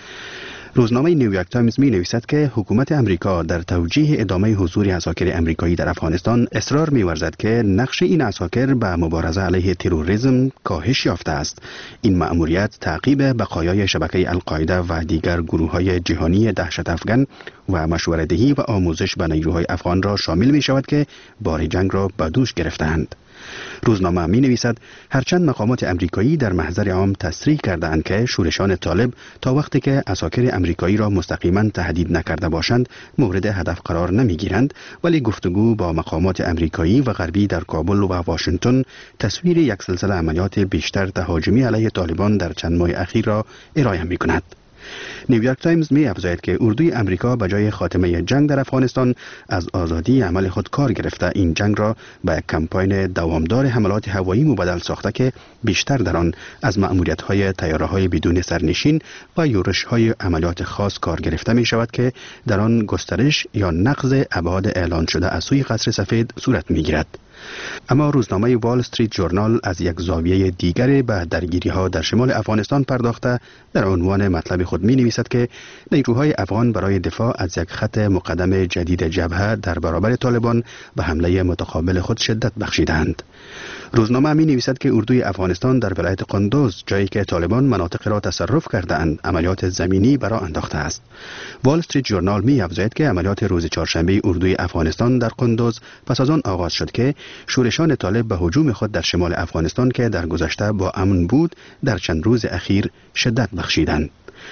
روزنامه نیویورک تایمز می نویسد که حکومت امریکا در توجیه ادامه حضور عساکر امریکایی در افغانستان اصرار می ورزد که نقش این عساکر به مبارزه علیه تروریسم کاهش یافته است. این مأموریت تعقیب بقایای شبکه القاعده و دیگر گروه‌های جهانی دهشت افغان و مشوره‌دهی و آموزش به نیروهای افغان را شامل می شود که بار جنگ را به دوش گرفتند. روزنامه می نویسد هرچند مقامات امریکایی در محضر عام تصریح کردند که شورشان طالب تا وقتی که عساکر امریکایی را مستقیما تهدید نکرده باشند مورد هدف قرار نمی گیرند، ولی گفتگو با مقامات امریکایی و غربی در کابل و واشنگتن تصویر یک سلسله عملیات بیشتر تهاجمی علیه طالبان در چند ماه اخیر را ارائه می کند. نیویورک تایمز می افزاید که اردوی امریکا به جای خاتمه جنگ در افغانستان از آزادی عمل خود کار گرفته این جنگ را به یک کمپاین دوامدار حملات هوایی مبدل ساخته که بیشتر در آن از مأموریت‌های طیاره‌های بدون سرنشین و یورش‌های عملیات خاص کار گرفته می شود که در آن گسترش یا نقض ابعاد اعلان شده از سوی قصر سفید صورت می گیرد. اما روزنامه وال استریت جورنال از یک زاویه دیگر به درگیری‌ها در شمال افغانستان پرداخته در عنوان مطلب خود می نویسد که نیروهای افغان برای دفاع از یک خط مقدم جدید جبهه در برابر طالبان به حمله متقابل خود شدت بخشیدند. روزنامه می نویسد که اردوی افغانستان در ولایت قندوز، جایی که طالبان مناطق را تصرف کرده‌اند، عملیات زمینی برای انداخته است. وال استریت جورنال می افزاید که عملیات روز چهارشنبه اردوی افغانستان در قندوز پس از آن آغاز شد که شورشان طالب به هجوم خود در شمال افغانستان که در گذشته با امن بود در چند روز اخیر شدت بخشیدند.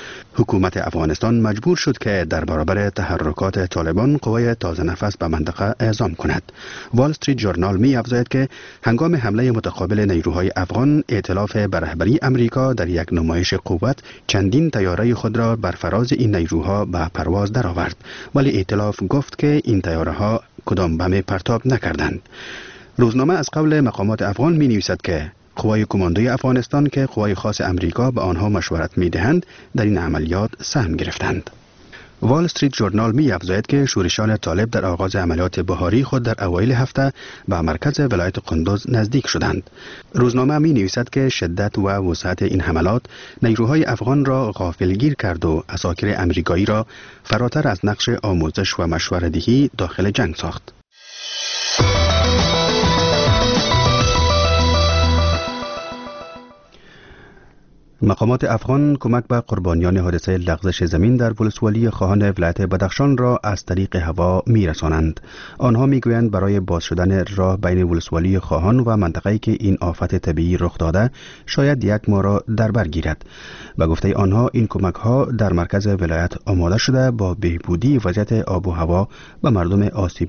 حکومت افغانستان مجبور شد که در برابر تحرکات طالبان قوای تازه نفس به منطقه اعزام کند. وال استریت جورنال می افزاید که هنگام حمله متقابل نیروهای افغان، ائتلاف به رهبری امریکا در یک نمایش قوت چندین طیاره خود را بر فراز این نیروها به پرواز درآورد، ولی ائتلاف گفت که این طیاره‌ها کدام بم پرتاب نکردند. روزنامه از قول مقامات افغان می نویسد که قوای کماندوی افغانستان که قوای خاص امریکا به آنها مشورت می دهند در این عملیات سهم گرفتند. وال استریت جورنال می افزاید که شورشان طالب در آغاز عملیات بهاری خود در اوایل هفته به مرکز ولایت قندوز نزدیک شدند. روزنامه می نویسد که شدت و وسعت این حملات نیروهای افغان را غافلگیر کرد و عساکر امریکایی را فراتر از نقش آموزش و مشوره‌دهی داخل جنگ ساخت. مقامات افغان کمک به قربانیان حادثه لغزش زمین در ولسوالی خواهان ولایت بدخشان را از طریق هوا می‌رسانند. آنها می‌گویند برای باز شدن راه بین ولسوالی خواهان و منطقه‌ای که این آفت طبیعی رخ داده شاید یک ماه را در بر گیرد. به گفته آنها این کمک‌ها در مرکز ولایت آماده شده با بهبودی وضعیت آب و هوا به مردم آسیب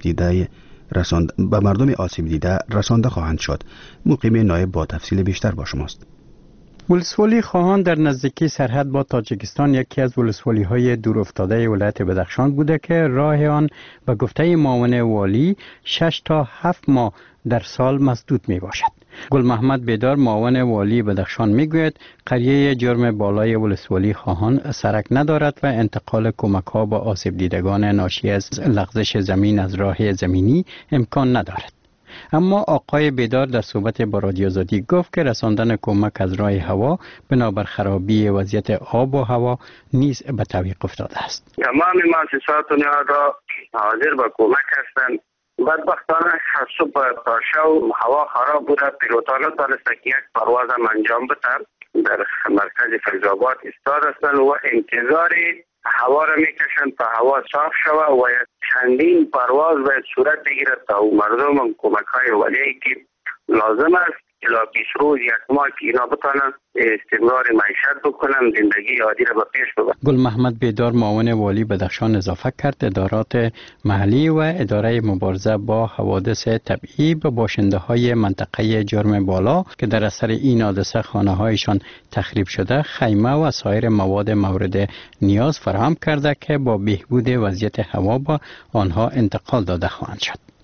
دیده رسانده خواهند شد. مقیم نایب با تفصیل بیشتر با شماست. ولسوالی خواهان در نزدیکی سرحد با تاجیکستان یکی از ولسوالی های دور افتاده ولایت بدخشان بوده که راه آن به گفته معاون والی 6 تا 7 ماه در سال مسدود می باشد. گل محمد بیدار معاون والی بدخشان می گوید قریه جرم بالای ولسوالی خواهان سرک ندارد و انتقال کمک ها با آسیب دیدگان ناشی از لغزش زمین از راه زمینی امکان ندارد. اما آقای بیدار در صحبت با رادیو آزادی گفت که رساندن کمک از راه هوا بنابر خرابی وضعیت آب و هوا نیز به تعویق افتاده است. تمام مؤسسات را حاضر به کمک هستند. بدبختانه صبح تا شب هوا خراب بوده، پیلوتانه تانستن که یک پرواز هم انجام بدن. در مرکز فیض‌آباد ایستاد هستند و انتظار هوا را میکشند تا هوا صاف شود و چندین پرواز باید صورت بگیرد تا مردم هم کمک های ولیعی که لازم است الا 20 روز یک ماه که اینا بتانن استمرار معیشت بکنن، زندگی عادی را به پیش ببرن. گل محمد بیدار معاون والی بدخشان اضافه کرد ادارات محلی و اداره مبارزه با حوادث طبیعی به باشنده های منطقه جرم بالا که در اثر این حادثه خانه هایشان تخریب شده خیمه و سایر مواد مورد نیاز فراهم کرده که با بهبود وضعیت هوا با آنها انتقال داده خواهند شد.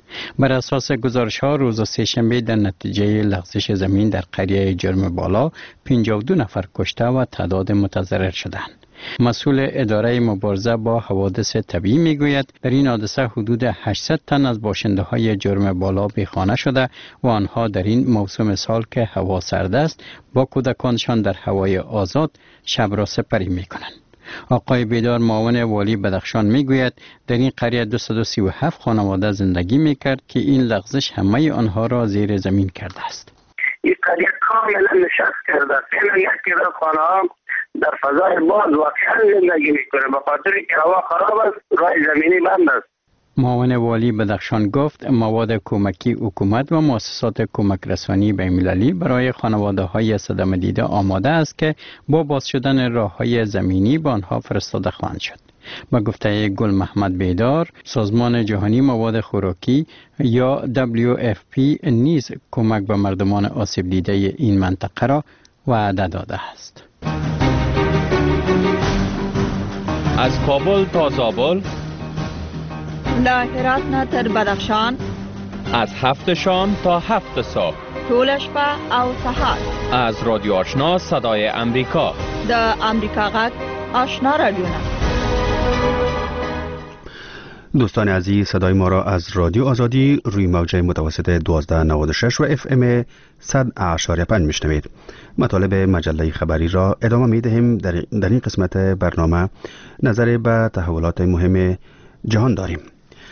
بر اساس گزارش‌ها روز سه‌شنبه در نتیجه لغزش زمین در قریه جرم بالا 52 نفر کشته و تعداد متضرر شدند. مسئول اداره مبارزه با حوادث طبیعی میگوید در این حادثه حدود 800 تن از باشنده‌های جرم بالا بیخانه شده و آنها در این موسم سال که هوا سرد است با کودکانشان در هوای آزاد شب را سپری میکنند. آقای بیدار معاون والی بدخشان میگوید در این قریه 237 خانواده زندگی میکرد که این لغزش همه آنها را زیر زمین کرده است. این قریه کاملا نشست کرده است. یکی از خانه‌ها در فضای باز واقعا زندگی میکنه به خاطر که هوا خراب است، راه زمینی بند است. معاون والی بدخشان گفت مواد کمکی حکومت و مؤسسات کمک رسانی بین‌المللی برای خانواده‌های صدمه دیده آماده است که با باز شدن راه‌های زمینی به آنها فرستاده خواهند شد. با گفته گل محمد بیدار، سازمان جهانی مواد خوراکی یا WFP نیز کمک به مردمان آسیب دیده این منطقه را وعده داده است. از کابل تا زابل، له هرات نه تر بدخشان، از 7 شام تا 7 صبح، ټول شپه او سهار، از رادیو آشنا صدای امریکا، د امریکا غږ آشنا رادیو. دوستان عزیز، صدای ما را از رادیو آزادی روی موجه متوسط 1296 و FM 100.5 میشنوید. مطالب مجله خبری را ادامه می دهیم. در این قسمت برنامه نظر به تحولات مهم جهان داریم.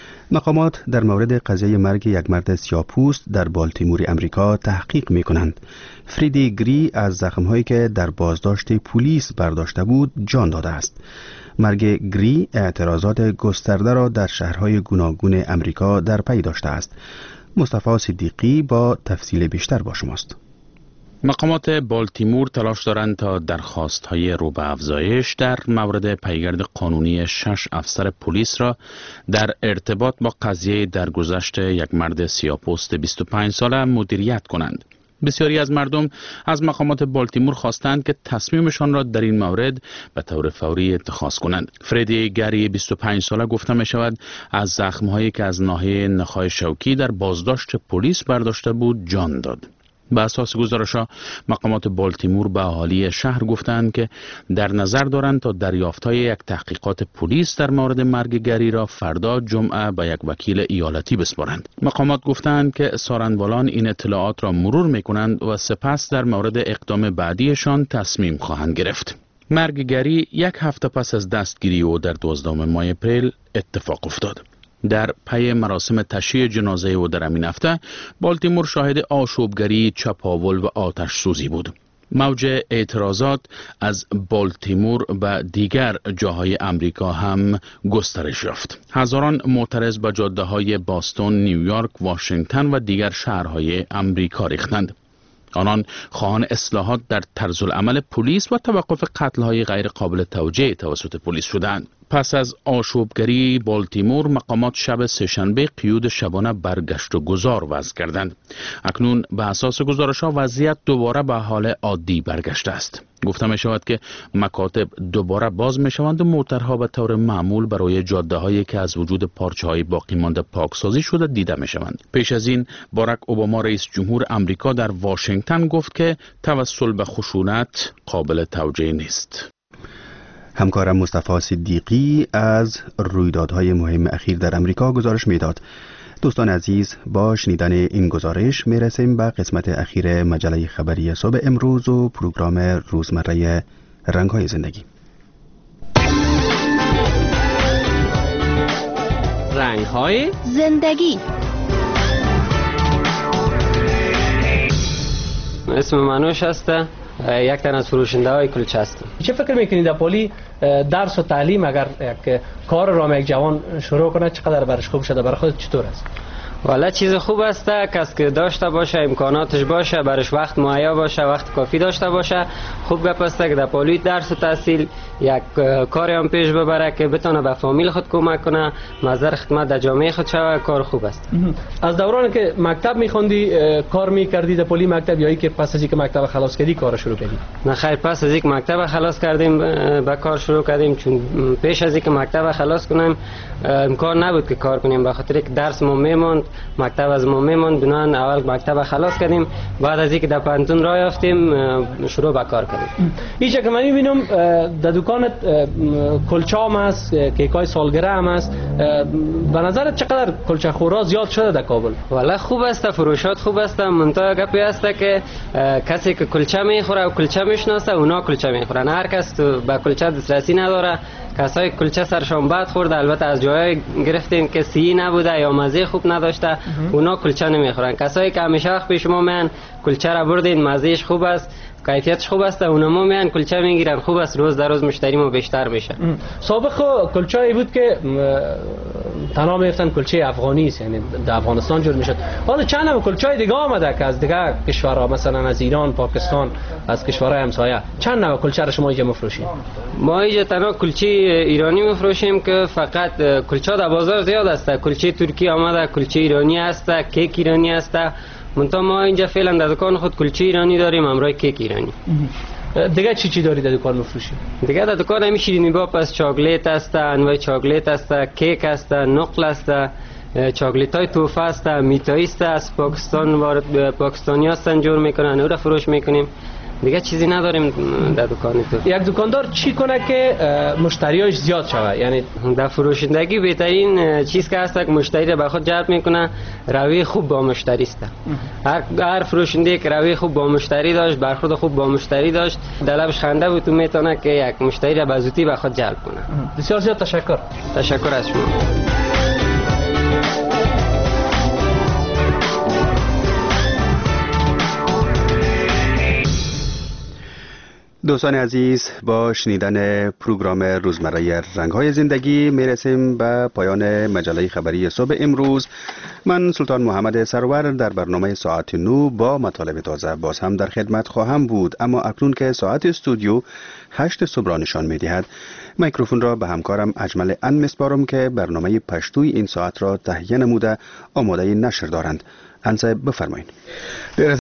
مقامات در مورد قضیه مرگ یک مرد سیاه‌پوست در بالتیمور امریکا تحقیق می کنند. فریدی گری از زخم‌هایی که در بازداشت پلیس برداشته بود جان داده است. مرگ گری اعتراضات گسترده را در شهرهای گوناگون امریکا در پی داشته است. مصطفی صدیقی با تفصیل بیشتر با شماست. مقامات بالتیمور تلاش دارند تا درخواست‌های رو به افزایش در مورد پیگرد قانونی 6 افسر پلیس را در ارتباط با قضیه درگذشت یک مرد سیاه‌پوست 25 ساله مدیریت کنند. بسیاری از مردم از مقامات بالتیمور خواستند که تصمیمشان را در این مورد به طور فوری اتخاذ کنند. فریدی گری 25 ساله گفته می شود از زخم‌هایی که از ناحیه نخاع شوکی در بازداشت پلیس برداشته بود جان داد. به اساس گزارش‌ها مقامات بالتیمور به اهالی شهر گفتند که در نظر دارند تا دریافت‌های یک تحقیقات پلیس در مورد مرگ گری را فردا جمعه به یک وکیل ایالتی بسپارند. مقامات گفتند که سارنوالان این اطلاعات را مرور می‌کنند و سپس در مورد اقدام بعدیشان تصمیم خواهند گرفت. مرگ گری یک هفته پس از دستگیری او در 12 ماه اپریل اتفاق افتاد. در پی مراسم تشییع جنازه او در همین هفته بالتیمور شاهد آشوبگری، چپاول و آتش سوزی بود. موج اعتراضات از بالتیمور به دیگر جاهای امریکا هم گسترش یافت. هزاران معترض به جاده‌های باستون، نیویورک، واشنگتن و دیگر شهرهای امریکا ریختند. آنان خواهان اصلاحات در طرز العمل پلیس و توقف قتل‌های غیر قابل توجیه توسط پلیس شدند. پس از آشوبگری بالتیمور مقامات شب سه‌شنبه قیود شبانه برگشت و گذار وضع کردند. اکنون به اساس گزارش‌ها وضعیت دوباره به حال عادی برگشته است. گفته می شود که مکاتب دوباره باز می شوند و موترها به طور معمول برای جاده‌هایی که از وجود پارچه‌های باقی مانده پاکسازی شده دیده می شوند. پیش از این باراک اوباما رئیس جمهور امریکا در واشنگتن گفت که توسل به خشونت قابل توجیه نیست. همکارم مصطفی صدیقی از رویدادهای مهم اخیر در امریکا گزارش میداد. دوستان عزیز، با شنیدن این گزارش میرسیم به قسمت اخیر مجله خبری صبح امروز و پروگرام روزمره رنگ‌های زندگی. رنگ‌های زندگی. اسم منوش هسته، یک تن از فروشنده های کلچه هستم. چه فکر میکنید پولی درس و تعلیم اگر یک کار را یک جوان شروع کنه چقدر برش خوب شده؟ برای خودت چطور است؟ والا چیز خوب است کسی که داشته باشه، امکاناتش باشه، برش وقت مهیا باشه، وقت کافی داشته باشه، خوب گپ است که در پولی درس و تحصیل یک کاری هم پیش ببره که بتونه به فامیل خود کمک کنه، مظهر خدمت در جامعه خود شوه. کار خوب است. از دوران که مکتب میخوندی کار میکردی در پولی مکتب، یا که پس از اینکه مکتب خلاص کردی کار شروع کردی؟ نه خیر، پس از اینکه مکتب خلاص کردیم به کار شروع کردیم، چون پیش از اینکه مکتب خلاص کنیم امکان نبود که کار کنیم، به خاطر که درس ما میموند. مکتب از ما میموند، بنان اول مکتب خلاص کردیم، بعد از اینکه در پانتون راه یافتیم شروع به کار کردیم. اینجا که من میبینم در دکانت کلچه هم هست، کیکای سالگرد هم هست. به نظرت چقدر کلچه خورا زیاد شده در کابل؟ والا خوب است، فروشات خوب است، منتها گپی است که کسی که کلچه میخوره و کلچه میشناسه اونا کلچه میخورن. هر کس به کلچه دسترسی نداره. کسای کلچه سرشان بد خورده، البته از جای گرفتیم که سی نبوده یا مزه خوب نداشته، اونا کلچه نمیخورن. کسایی که همیشه وقت پیش ما میان کلچه را بردین، مزهش خوب است، کیفیتش خوب است، اونم میان کلچه میگیرن، خوب است، روز در روز مشتری ما بیشتر میشه. سابق کلچه ای بود که تنها میفتن کلچه افغانی است، یعنی در افغانستان جور میشد. حالا چند نوع کلچه دیگه آمده که از دیگه کشورها، مثلا از ایران، پاکستان، از کشورهای همسایه. چند نوع کلچه را شما اینجا میفروشید؟ ما اینجا تنها کلچه ایرانی میفروشیم که فقط کلچه در بازار زیاد است. کلچه ترکی آمده، کلچه ایرانی است، کیک ایرانی است. منتها ما اینجا فعلا در دکان خود کلچه ایرانی داریم همراه کیک ایرانی. دیگه چی داری در دکان میفروشی؟ دیگه در دکان همین شیرینی باب است، چاکلیت است، انواع چاکلیت است، کیک است، نقل است، چاکلیت های توفه است، میتایی است، از پاکستانی هستن جور میکنن، او را فروش میکنیم. دیگه چیزی نداریم در دکان تو. یک دکاندار چی کنه که مشتریاش زیاد شود؟ یعنی در فروشندگی بهترین چیز که هست که مشتری را به خود جلب میکنه، روی خوب با مشتری است. هر فروشنده که روی خوب با مشتری داشت، برخورد خوب با مشتری داشت، دلش خنده بود، میتونه که یک مشتری را به زودی به خود جلب کنه. بسیار زیاد تشکر. تشکر از شما. دوستان عزیز، با شنیدن پروگرام روزمره رنگ‌های زندگی میرسیم به پایان مجله خبری صبح امروز. من سلطان محمد سرور در برنامه ساعت 9 با مطالب تازه باز هم در خدمت خواهم بود، اما اکنون که ساعت استودیو 8 صبح را نشان می‌دهد، میکروفون را به همکارم اجمل ان میسپارم که برنامه پشتوی این ساعت را تهیه نموده آماده نشر دارند. انسه بفرمایید.